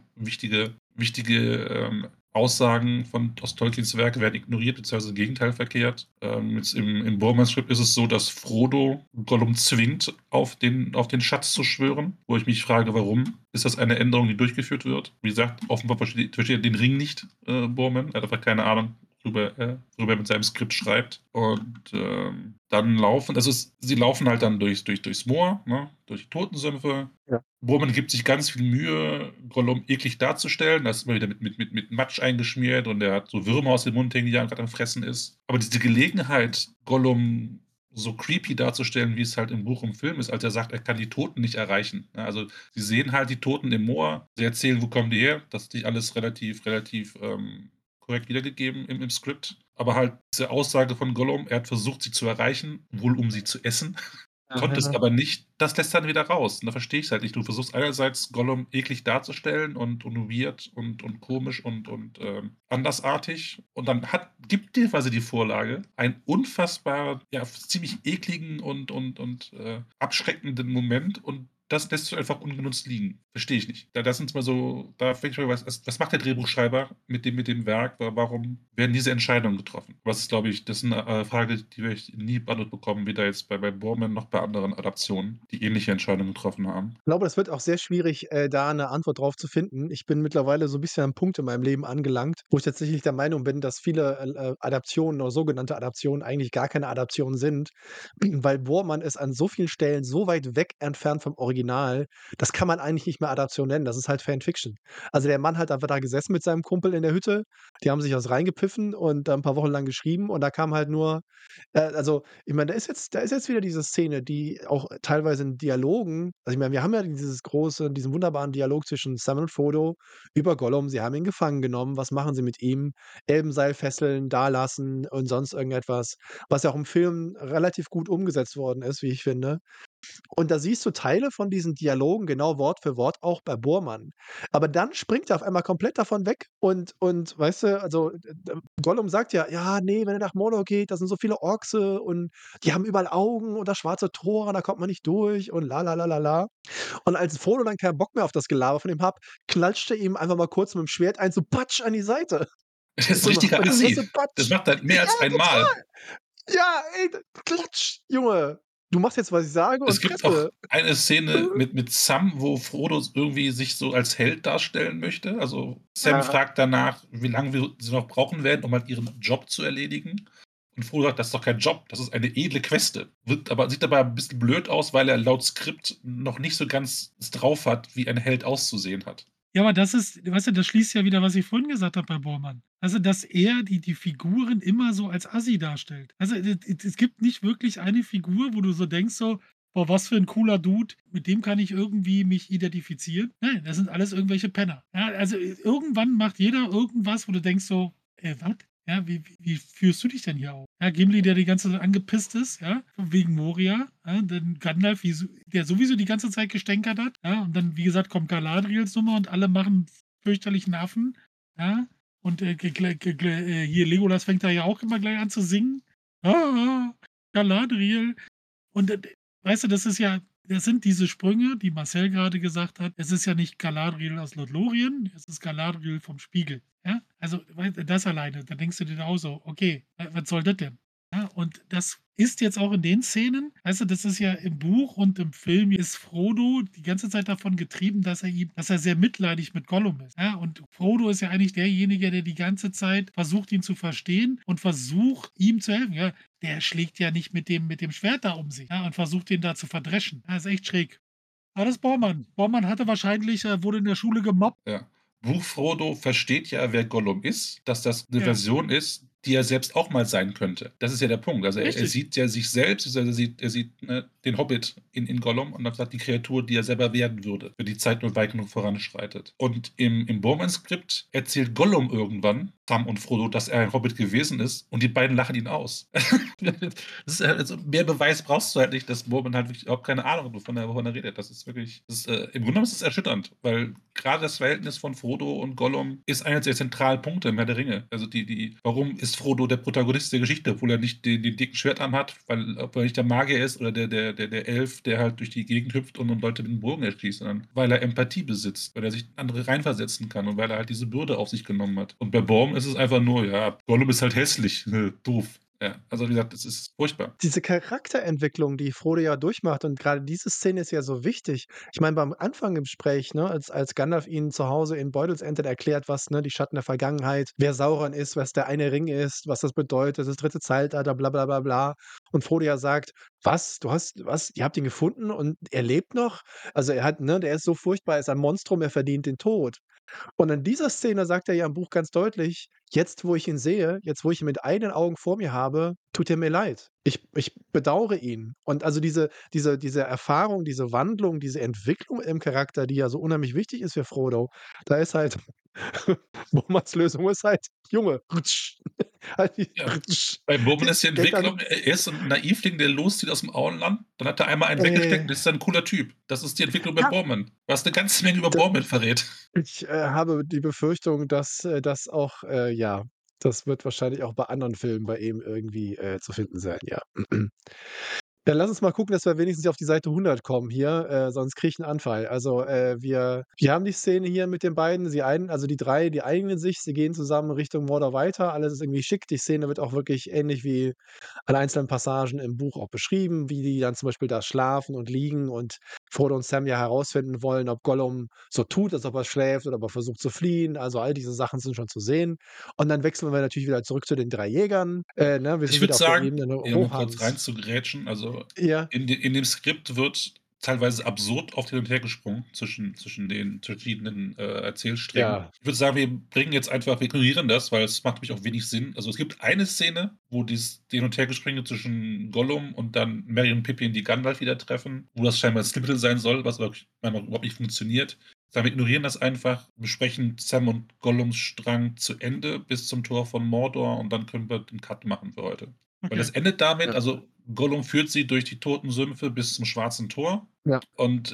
wichtige Aussagen aus Tolkiens Werke werden ignoriert beziehungsweise im Gegenteil verkehrt. Jetzt im Bormann-Skript ist es so, dass Frodo Gollum zwingt, auf den Schatz zu schwören, wo ich mich frage, warum? Ist das eine Änderung, die durchgeführt wird? Wie gesagt, offenbar versteht er den Ring nicht, Bormann. Er hat einfach keine Ahnung, worüber er mit seinem Skript schreibt. Und dann sie laufen halt dann durchs Moor, ne, durch die Totensümpfe. Ja. Bormann gibt sich ganz viel Mühe, Gollum eklig darzustellen. Das ist immer wieder mit Matsch eingeschmiert und er hat so Würmer aus dem Mund hängen, die er gerade am Fressen ist. Aber diese Gelegenheit, Gollum so creepy darzustellen, wie es halt im Buch und Film ist, als er sagt, er kann die Toten nicht erreichen. Ne? Also sie sehen halt die Toten im Moor, sie erzählen, wo kommen die her. Das ist nicht alles relativ korrekt wiedergegeben im Skript. Aber halt diese Aussage von Gollum, er hat versucht, sie zu erreichen, wohl um sie zu essen. Konnte es aber nicht, das lässt dann wieder raus. Und da verstehe ich's halt nicht. Du versuchst einerseits Gollum eklig darzustellen und weird und komisch und andersartig und dann gibt dir quasi die Vorlage einen unfassbar, ja, ziemlich ekligen und abschreckenden Moment und das lässt du einfach ungenutzt liegen. Verstehe ich nicht. Das sind mal so, da denke ich mir, was macht der Drehbuchschreiber mit dem Werk? Warum werden diese Entscheidungen getroffen? Das ist, glaube ich, das ist eine Frage, die wir nie beantwortet bekommen, weder jetzt bei Borman noch bei anderen Adaptionen, die ähnliche Entscheidungen getroffen haben. Ich glaube, es wird auch sehr schwierig, da 'ne Antwort drauf zu finden. Ich bin mittlerweile so 'n bisschen am Punkt in meinem Leben angelangt, wo ich tatsächlich der Meinung bin, dass viele, Adaptionen oder sogenannte Adaptionen eigentlich gar keine Adaptionen sind, weil Bormann ist an so vielen Stellen so weit weg entfernt vom Original, das kann man eigentlich nicht mehr Adaption nennen, das ist halt Fanfiction. Also, der Mann hat einfach da gesessen mit seinem Kumpel in der Hütte, die haben sich was reingepfiffen und da 'n paar Wochen lang geschrieben und da kam halt nur also, ich meine, da ist jetzt wieder diese Szene, die auch teilweise in Dialogen also, ich meine, wir haben ja diesen wunderbaren Dialog zwischen Sam und Frodo über Gollum. Sie haben ihn gefangen genommen. Was machen sie mit ihm? Elbenseilfesseln dalassen und sonst irgendetwas, was ja auch im Film relativ gut umgesetzt worden ist, wie ich finde. Und da siehst du Teile von diesen Dialogen genau Wort für Wort auch bei Bormann. Aber dann springt er auf einmal komplett davon weg und weißt du, also, Gollum sagt ja: „Ja, ne, wenn er nach Mordor geht, da sind so viele Orkse und die haben überall Augen und das schwarze Tor, da kommt man nicht durch und la la la la la.“ Und als Frodo dann keinen Bock mehr auf das Gelaber von ihm hat, klatscht er ihm einfach mal kurz mit'm Schwert ein, so patsch an die Seite. Das ist So richtiger in die Assi. Fresse, Das patsch. macht er mehr Ja, als einmal. total. Ja, ey, klatsch, Junge. du machst jetzt, was ich sage und Es gibt auch Fresse. eine Szene mit Sam, wo Frodo irgendwie sich so als Held darstellen möchte. Also, Sam Ja. fragt danach, wie lange sie noch brauchen werden, um halt ihren Job zu erledigen. Und Frodo sagt: „Das ist doch kein Job, das ist eine edle Queste.“ Sieht dabei ein bisschen blöd aus, weil er laut Skript noch nicht so ganz es drauf hat, wie ein Held auszusehen hat. Ja, aber das ist weißt du, das schließt ja wieder, was ich vorhin gesagt habe bei Bormann. Also, dass er die Figuren immer so als Assi darstellt. Also, es gibt nicht wirklich eine Figur, wo du so denkst so: „Boah, was für 'n cooler Dude, mit dem kann ich irgendwie mich identifizieren.“ Nein, das sind alles irgendwelche Penner. Ja, also, irgendwann macht jeder irgendwas, wo du denkst so: was? Ja, wie führst du dich denn hier auf?“ Ja, Gimli, der die ganze Zeit angepisst ist, ja, wegen Moria, ja, dann Gandalf, der sowieso die ganze Zeit gestänkert hat, ja, und dann, wie gesagt, kommt Galadriels Nummer und alle machen fürchterlichen Affen, ja, und, hier Legolas fängt da ja auch immer gleich an zu singen. „Ah, Galadriel.“ Und, weißt du, das sind diese Sprünge, die Marcel gerade gesagt hat. Es ist ja nicht Galadriel aus Lothlorien, es ist Galadriel vom Spiegel, ja? Also, das alleine, da denkst du dir auch so: „Okay, was soll das denn?“ Ja, und das ist jetzt auch in den Szenen, weißt du, das ist ja im Buch und im Film ist Frodo die ganze Zeit davon getrieben, dass er sehr mitleidig mit Gollum ist, ja? Und Frodo ist ja eigentlich derjenige, der die ganze Zeit versucht, ihn zu verstehen und versucht, ihm zu helfen, ja? Der schlägt ja nicht mit dem Schwert da um sich, ja, und versucht, den da zu verdreschen. Ja, ist echt schräg. Aber das ist Bormann. Bormann hatte wahrscheinlich wurde in der Schule gemobbt. Ja. Buch Frodo versteht ja, wer Gollum ist, dass das eine Ja, Version ist, die er selbst auch mal sein könnte. Das ist ja der Punkt. Also, er richtig. sieht ja sich selbst, also, er sieht, ne, den Hobbit in Gollum und hat gesagt, die Kreatur, die er selber werden würde, wenn die Zeit nur weit genug voranschreitet. Und im Bowman-Skript erzählt Gollum irgendwann Sam und Frodo, dass er ein Hobbit gewesen ist und die beiden lachen ihn aus. Das ist halt, also, mehr Beweis brauchst du halt nicht, dass Bowman halt wirklich überhaupt keine Ahnung hat, wovon er redet. Das ist wirklich im Grunde genommen ist es erschütternd, weil gerade das Verhältnis von Frodo und Gollum ist einer der zentralen Punkte im Herr der Ringe. Also warum ist Frodo der Protagonist der Geschichte, obwohl er nicht den dicken Schwertarm hat, obwohl er nicht der Magier ist oder der Elf, der halt durch die Gegend hüpft und Leute mit dem Bogen erschießt, sondern weil er Empathie besitzt, weil er sich in andere reinversetzen kann und weil er halt diese Bürde auf sich genommen hat. Und bei Borm ist es einfach nur, ja, Gollum ist halt hässlich, doof. Ja, also wie gesagt, das ist furchtbar. Diese Charakterentwicklung, die Frodo ja durchmacht und grade diese Szene ist ja so wichtig. Ich meine, beim Anfang im Gespräch, ne, als Gandalf ihnen zu Hause in Beutelsentern erklärt, was, ne, die Schatten der Vergangenheit, wer Sauron ist, was der eine Ring ist, was das bedeutet, das dritte Zeitalter, bla bla bla bla. Und Frodo ja sagt: „Was? Du hast was? Ihr habt ihn gefunden und er lebt noch?“ Also, er hat ne, der ist so furchtbar, er ist ein Monstrum, er verdient den Tod. Und in dieser Szene sagt er ja im Buch ganz deutlich: „Jetzt, wo ich ihn sehe, jetzt, wo ich ihn mit eigenen Augen vor mir habe, tut er mir leid. Ich bedauere ihn.“ Und also diese Erfahrung, diese Wandlung, diese Entwicklung im Charakter, die ja so unheimlich wichtig ist für Frodo, da ist halt Bohmans Lösung ist halt: „Junge, rutsch.“ Halt die Ja. rutsch. Bei Bowman ist die Denk an Entwicklung, er ist so 'n Naivling, der loszieht aus'm Auenland, dann hat er einmal einen weggesteckt und äh, ist dann 'n cooler Typ. Das ist die Entwicklung bei ja, Bowman, was 'ne ganze Menge über d Bowman verrät. ich, habe die Befürchtung, dass, das auch, ja, das wird wahrscheinlich auch bei anderen Filmen bei ihm irgendwie, zu finden sein, ja. Dann lass uns mal gucken, dass wir wenigstens auf die Seite 100 kommen hier, sonst kriege ich 'n Anfall. Also, wir haben die Szene hier mit den beiden. Also die 3, die einigen sich, sie gehen zusammen Richtung Mordor weiter. Alles ist irgendwie schick. Die Szene wird auch wirklich ähnlich wie an einzelnen Passagen im Buch auch beschrieben, wie die dann zum Beispiel da schlafen und liegen und Frodo und Sam ja herausfinden wollen, ob Gollum so tut, als ob er schläft oder ob er versucht zu fliehen. Also, all diese Sachen sind schon zu sehen. Und dann wechseln wir natürlich wieder zurück zu den 3 Jägern. Ne, wir Ich sind würde wieder auf der sagen, Ebene, ne, ja, um mal kurz Rohans. reinzugrätschen, also Ja, in dem Skript wird teilweise absurd oft hin und her gesprungen zwischen den verschiedenen, Erzählsträngen. ja, Ich würde sagen, wir ignorieren das, weil es macht nämlich auch wenig Sinn. Also, es gibt eine Szene, wo dieses Hin und Hergespringe zwischen Gollum und dann Merry und Pippin, die Gandalf wieder treffen, wo das scheinbar 'n Stilmittel sein soll, was aber meiner überhaupt nicht funktioniert. Sagen wir ignorieren das einfach, besprechen Sam und Gollums Strang zu Ende bis zum Tor von Mordor und dann können wir den Cut machen für heute. Weil das Okay. endet damit, ja, also Gollum führt sie durch die Totensümpfe bis zum Schwarzen Tor ja, und,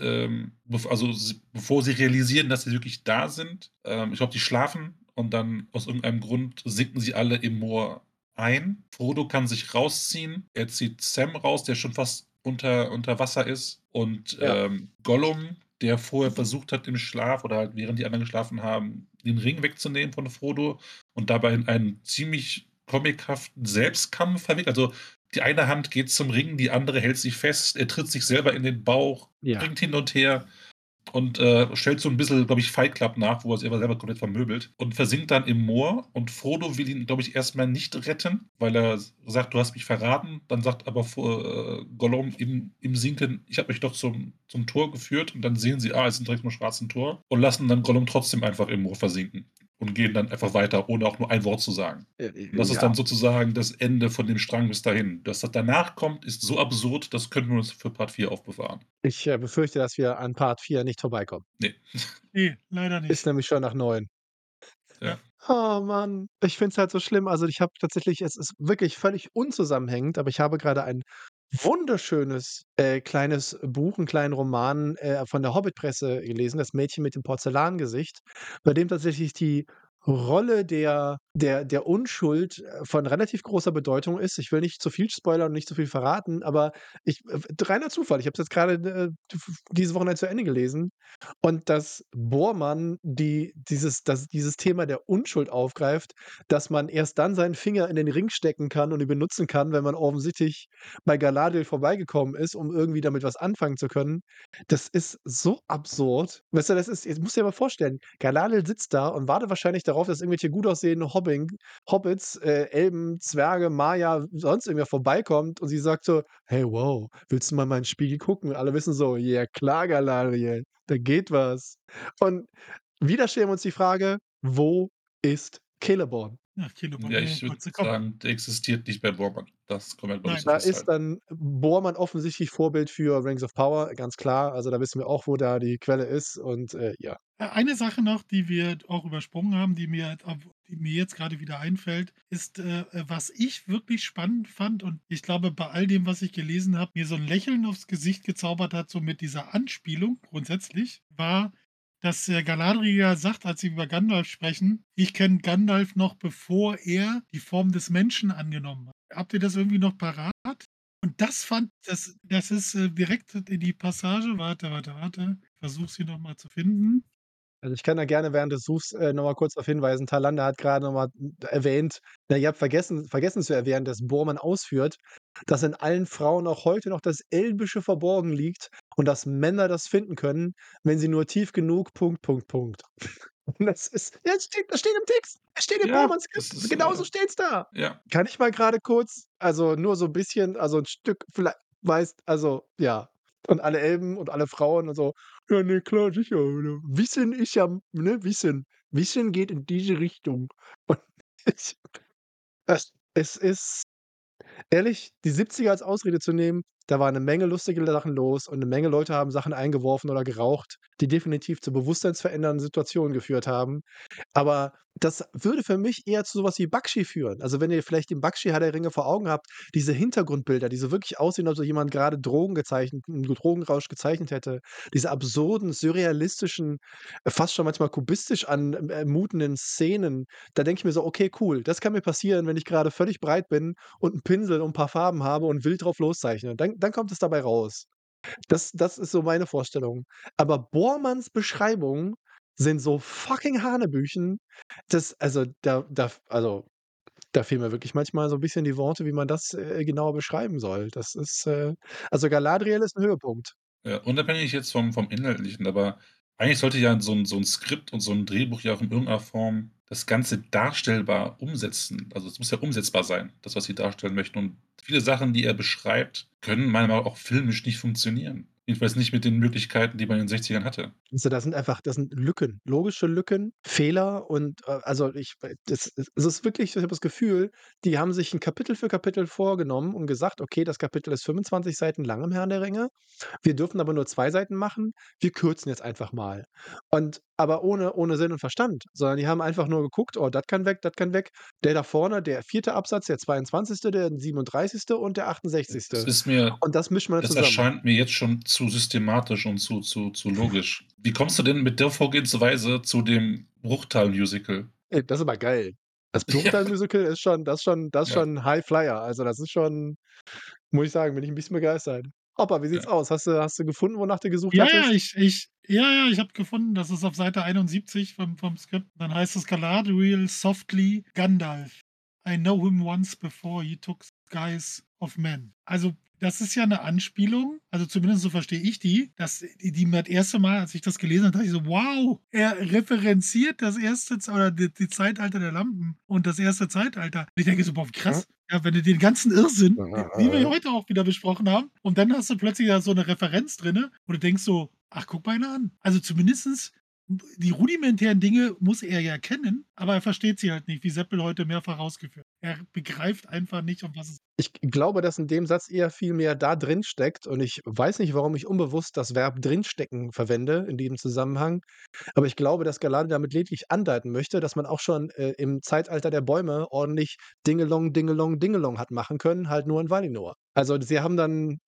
bevor sie realisieren, dass sie wirklich da sind, ich glaube, die schlafen und dann aus irgendeinem Grund sinken sie alle im Moor ein. Frodo kann sich rausziehen. Er zieht Sam raus, der schon fast unter Wasser ist und, ja, Gollum, der vorher versucht hat im Schlaf oder halt während die anderen geschlafen haben, den Ring wegzunehmen von Frodo und dabei in einen ziemlich comichaften Selbstkampf verwickelt. Also, die eine Hand geht zum Ring, die andere hält sich fest, er tritt sich selber in den Bauch, Ja. springt hin und her und stellt so ein bisschen, glaube ich, Fight Club nach, wo er sich aber selber komplett vermöbelt und versinkt dann im Moor und Frodo will ihn, glaube ich, erstmal nicht retten, weil er sagt, du hast mich verraten. Dann sagt aber Gollum im Sinken, ich habe mich doch zum Tor geführt und dann sehen sie, es sind direkt nur schwarzen Tor und lassen dann Gollum trotzdem einfach im Moor versinken und gehen dann einfach weiter, ohne auch nur ein Wort zu sagen. Und das ist dann sozusagen das Ende von dem Strang bis dahin. Das danach kommt, ist so absurd, das könnten wir uns für Part 4 aufbewahren. Ich befürchte, dass wir an Part 4 nicht vorbeikommen. Nee. Nee, leider Ist nicht. nämlich schon nach 9. Ja. Oh Mann, ich finde es halt so schlimm. Also, ich habe tatsächlich es ist wirklich völlig unzusammenhängend, aber ich habe gerade ein wunderschönes, kleines Buch, 'n kleinen Roman, von der Hobbit-Presse gelesen, „Das Mädchen mit dem Porzellangesicht“, bei dem tatsächlich die Rolle der Unschuld, von relativ großer Bedeutung ist. Ich will nicht zu viel spoilern und nicht zu viel verraten, aber reiner Zufall. Ich habe es jetzt grade, diese Wochenende zu Ende gelesen. Und dass Bormann dieses Thema der Unschuld aufgreift, dass man erst dann seinen Finger in den Ring stecken kann und ihn benutzen kann, wenn man offensichtlich bei Galadriel vorbeigekommen ist, um irgendwie damit was anfangen zu können. Das ist so absurd. Weißt du, das ist jetzt musst du dir mal vorstellen, Galadriel sitzt da und wartet wahrscheinlich darauf, dass irgendwelche gut aussehenden Hobbits, Elben, Zwerge, Maya, sonst irgendwer vorbeikommt und sie sagt so: „Hey, wow, willst du mal in meinen Spiegel gucken?“ Und alle wissen so: „Ja klar, Galadriel.“ Da geht was. Und wieder stellen wir uns die Frage: „Wo ist Celeborn?“ Ja, Celeborn, Ja, ich würde kurze Kopf. sagen, der existiert nicht bei Bormann. Das können wir, glaube ich, Nein. so Da ist festhalten. dann Bormann offensichtlich Vorbild für Rings of Power, ganz klar. Also, da wissen wir auch, wo da die Quelle ist und, ja. Eine Sache noch, die wir auch übersprungen haben, die mir jetzt gerade wieder einfällt, ist, was ich wirklich spannend fand und ich glaube, bei all dem, was ich gelesen habe, mir so ein Lächeln aufs Gesicht gezaubert hat, so mit dieser Anspielung grundsätzlich, war, dass, Galadriel ja sagt, als sie über Gandalf sprechen: „Ich kenne Gandalf noch, bevor er die Form des Menschen angenommen hat.“ Habt ihr das irgendwie noch parat? Und das ist, direkt in die Passage, warte, ich versuche sie noch mal zu finden. Also, ich kann da gerne, während du suchst, noch mal kurz darauf hinweisen. Talander hat grade noch mal erwähnt, ihr habt vergessen zu erwähnen, dass Bormann ausführt, dass in allen Frauen auch heute noch das Elbische verborgen liegt und dass Männer das finden können, wenn sie nur tief genug Punkt. Und das ist ja, das steht im Text. Es steht in Ja, Bormanns das Skript. ist, Genauso steht's da. ja. Kann ich mal grade kurz also, nur so 'n bisschen also, 'n Stück weißt also, ja. Und alle Elben und alle Frauen und so: „Ja, ne, klar, sicher, ne? Wissen ist ja ne, Wissen. Wissen geht in diese Richtung.“ Und ich es ist ehrlich, die 70er als Ausrede zu nehmen, da war 'ne Menge lustige Sachen los und 'ne Menge Leute haben Sachen eingeworfen oder geraucht, die definitiv zu bewusstseinsverändernden Situationen geführt haben. Aber das würde für mich eher zu so was wie Bakshi führen. Also, wenn ihr vielleicht den Bakshi Herr der Ringe vor Augen habt, diese Hintergrundbilder, die so wirklich aussehen, als ob jemand grade Drogen 'n Drogenrausch gezeichnet hätte, diese absurden, surrealistischen, fast schon manchmal kubistisch mutenden Szenen, da denke ich mir so: „Okay, cool, das kann mir passieren, wenn ich grade völlig breit bin und 'n Pinsel und 'n paar Farben habe und wild drauf loszeichne.“ Dann kommt es dabei raus. Das ist so meine Vorstellung. Aber Bormanns Beschreibungen sind so fucking hanebüchen. Das also, da fehlen mir wirklich manchmal so 'n bisschen die Worte, wie man das, genauer beschreiben soll. Das ist, also, Galadriel ist 'n Höhepunkt. Ja, unabhängig jetzt vom Inhaltlichen, aber eigentlich sollte ja so 'n Skript und so 'n Drehbuch ja auch in irgendeiner Form das Ganze darstellbar umsetzen. Also, es muss ja umsetzbar sein, das, was sie darstellen möchten. Und viele Sachen, die er beschreibt, können meiner Meinung nach auch filmisch nicht funktionieren. Jedenfalls nicht mit den Möglichkeiten, die man in den 60ern hatte. Also, das sind Lücken, logische Lücken, Fehler und, also, es ist wirklich ich habe das Gefühl, die haben sich 'n Kapitel für Kapitel vorgenommen und gesagt: „Okay, das Kapitel ist 25 Seiten lang im Herrn der Ringe. Wir dürfen aber nur 2 Seiten machen. Wir kürzen jetzt einfach mal.“ Und aber ohne Sinn und Verstand, sondern die haben einfach nur geguckt: „Oh, das kann weg, das kann weg. Der da vorne, der 4. Absatz, der 22., der 37. und der Das 68. ist mir Und das mischt man das zusammen.“ erscheint mir jetzt schon zu systematisch und zu logisch. Wie kommst du denn mit der Vorgehensweise zu dem Bruchtal-Musical? Das ist aber geil. Das Ja, Bruchteil-Musical ist schon das ist ja, schon High Flyer. Also, das ist schon muss ich sagen, bin ich 'n bisschen begeistert. Hoppa, wie sieht's ja. aus? Hast du gefunden, wonach du gesucht Ja, ja, hattest? ich habe gefunden, das ist auf Seite 71 vom Skript. Dann heißt es: „Galadriel softly Gandalf. I know him once before he took skies of Men. Also, das ist ja eine Anspielung, also zumindest so verstehe ich die, dass die mir das erste Mal, als ich das gelesen habe, dachte ich so: „Wow, er referenziert das erste Z oder die Zeitalter der Lampen und das erste Zeitalter.“ Und ich denke so: „Boah, wie krass.“ Ja, wenn du den ganzen Irrsinn, den wir ja heute auch wieder besprochen haben, und dann hast du plötzlich da so eine Referenz drinne, wo du denkst so: „Ach, guck mal einer an.“ Also, zumindestens die rudimentären Dinge muss er ja kennen, aber er versteht sie halt nicht, wie Seppel heute mehrfach ausgeführt. Er begreift einfach nicht, um was es. Ich glaube, dass in dem Satz eher viel mehr da drin steckt und ich weiß nicht, warum ich unbewusst das Verb drinstecken verwende in diesem Zusammenhang, aber ich glaube, dass Galante damit lediglich andeuten möchte, dass man auch schon, im Zeitalter der Bäume ordentlich Dingelong, Dingelong, Dingelong hat machen können, halt nur in Valinor. Also, sie haben dann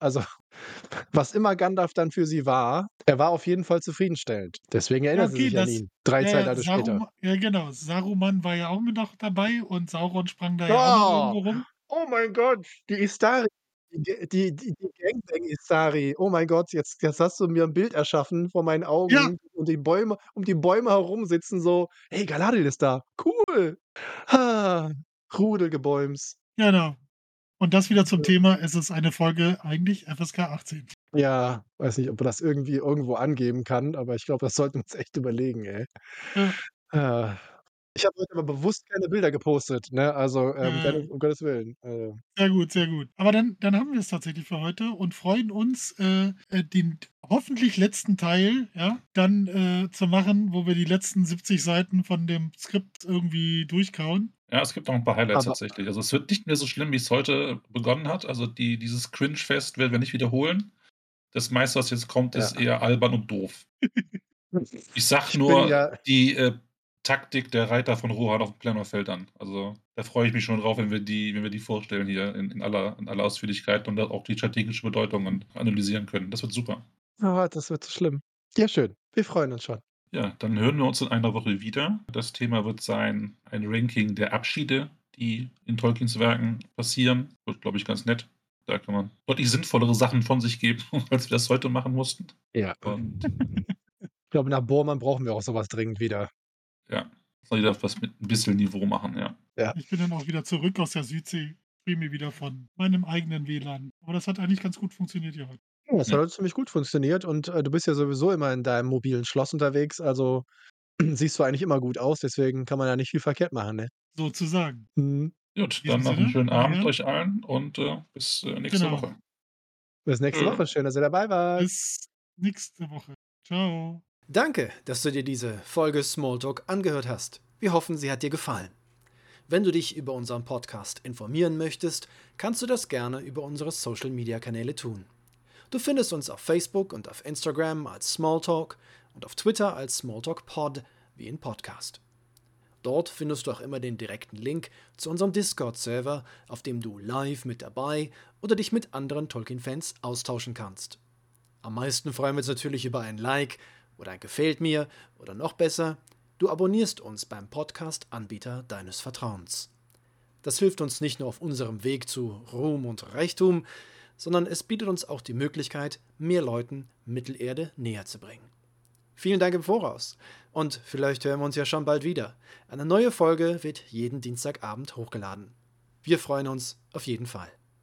was immer Gandalf dann für sie war, er war auf jeden Fall zufriedenstellend. Deswegen Ja, erinnert sie okay, sich an das ihn, 3 ja, ja, Zeitalter später. Ja, genau. Saruman war ja auch mit noch dabei und Sauron sprang da ja auch noch Oh, irgendwo rum. oh mein Gott, die Istari, die Gangbang Istari. Oh mein Gott, jetzt hast du mir 'n Bild erschaffen vor meinen Ja, Augen und die Bäume herum sitzen so: „Hey, Galadriel ist da. Cool. Ha, Rudelgebäums.“ genau. Und das wieder zum Thema, es ist eine Folge eigentlich FSK 18. Ja, weiß nicht, ob man das irgendwie irgendwo angeben kann, aber ich glaube, das sollten wir uns echt überlegen, ey. Ja, Ah. Ich habe heute aber bewusst keine Bilder gepostet, ne? Also, äh, um Gottes Willen. sehr gut, sehr gut. Aber dann haben wir es tatsächlich für heute und freuen uns, den hoffentlich letzten Teil, ja, dann, zu machen, wo wir die letzten 70 Seiten von dem Skript irgendwie durchkauen. Ja, es gibt noch ein paar Highlights Aber tatsächlich. Also, es wird nicht mehr so schlimm, wie es heute begonnen hat. Also, dieses Cringe-Fest werden wir nicht wiederholen. Das meiste, was jetzt kommt, ist ja. eher albern und doof. Ich sage Ich bin nur ja die, Taktik der Reiter von Rohan auf dem Pelennor Feldern. Also, da freue ich mich schon drauf, wenn wir die vorstellen hier in aller Ausführlichkeit und da auch die strategische Bedeutungen analysieren können. Das wird super. das wird so schlimm. Ja, schön. Wir freuen uns schon. Ja, dann hören wir uns in einer Woche wieder. Das Thema wird sein ein Ranking der Abschiede, die in Tolkiens Werken passieren. Wird, glaube ich, ganz nett. Da kann man deutlich sinnvollere Sachen von sich geben, als wir das heute machen mussten. Ja. Und Ich glaube, nach Bormann brauchen wir auch so was dringend wieder. ja, soll jeder was mit 'n bisschen Niveau machen, ja. Ja. Ich bin dann auch wieder zurück aus der Südsee, streame wieder von meinem eigenen WLAN. Aber das hat eigentlich ganz gut funktioniert hier heute. Ja, das hat Ja. heute ziemlich gut funktioniert und, du bist ja sowieso immer in deinem mobilen Schloss unterwegs, also siehst du eigentlich immer gut aus, deswegen kann man ja nicht viel verkehrt machen, ne? Sozusagen. Mhm. Gut, In diesem dann noch 'n Sinne, schönen meine Abend Herren, euch allen und, bis, nächste genau. Woche. Bis nächste Tschö. Woche. Schön, dass ihr dabei wart. Bis nächste Woche. Ciao. Danke, dass du dir diese Folge Smalltalk angehört hast. Wir hoffen, sie hat dir gefallen. Wenn du dich über unseren Podcast informieren möchtest, kannst du das gerne über unsere Social-Media-Kanäle tun. Du findest uns auf Facebook und auf Instagram als Smalltalk und auf Twitter als SmalltalkPod wie in Podcast. Dort findest du auch immer den direkten Link zu unserem Discord-Server, auf dem du live mit dabei oder dich mit anderen Tolkien-Fans austauschen kannst. Am meisten freuen wir uns natürlich über ein Like oder ein Gefällt mir oder noch besser, du abonnierst uns beim Podcast-Anbieter deines Vertrauens. Das hilft uns nicht nur auf unserem Weg zu Ruhm und Reichtum, sondern es bietet uns auch die Möglichkeit, mehr Leuten Mittelerde näher zu bringen. Vielen Dank im Voraus und vielleicht hören wir uns ja schon bald wieder. Eine neue Folge wird jeden Dienstagabend hochgeladen. Wir freuen uns auf jeden Fall.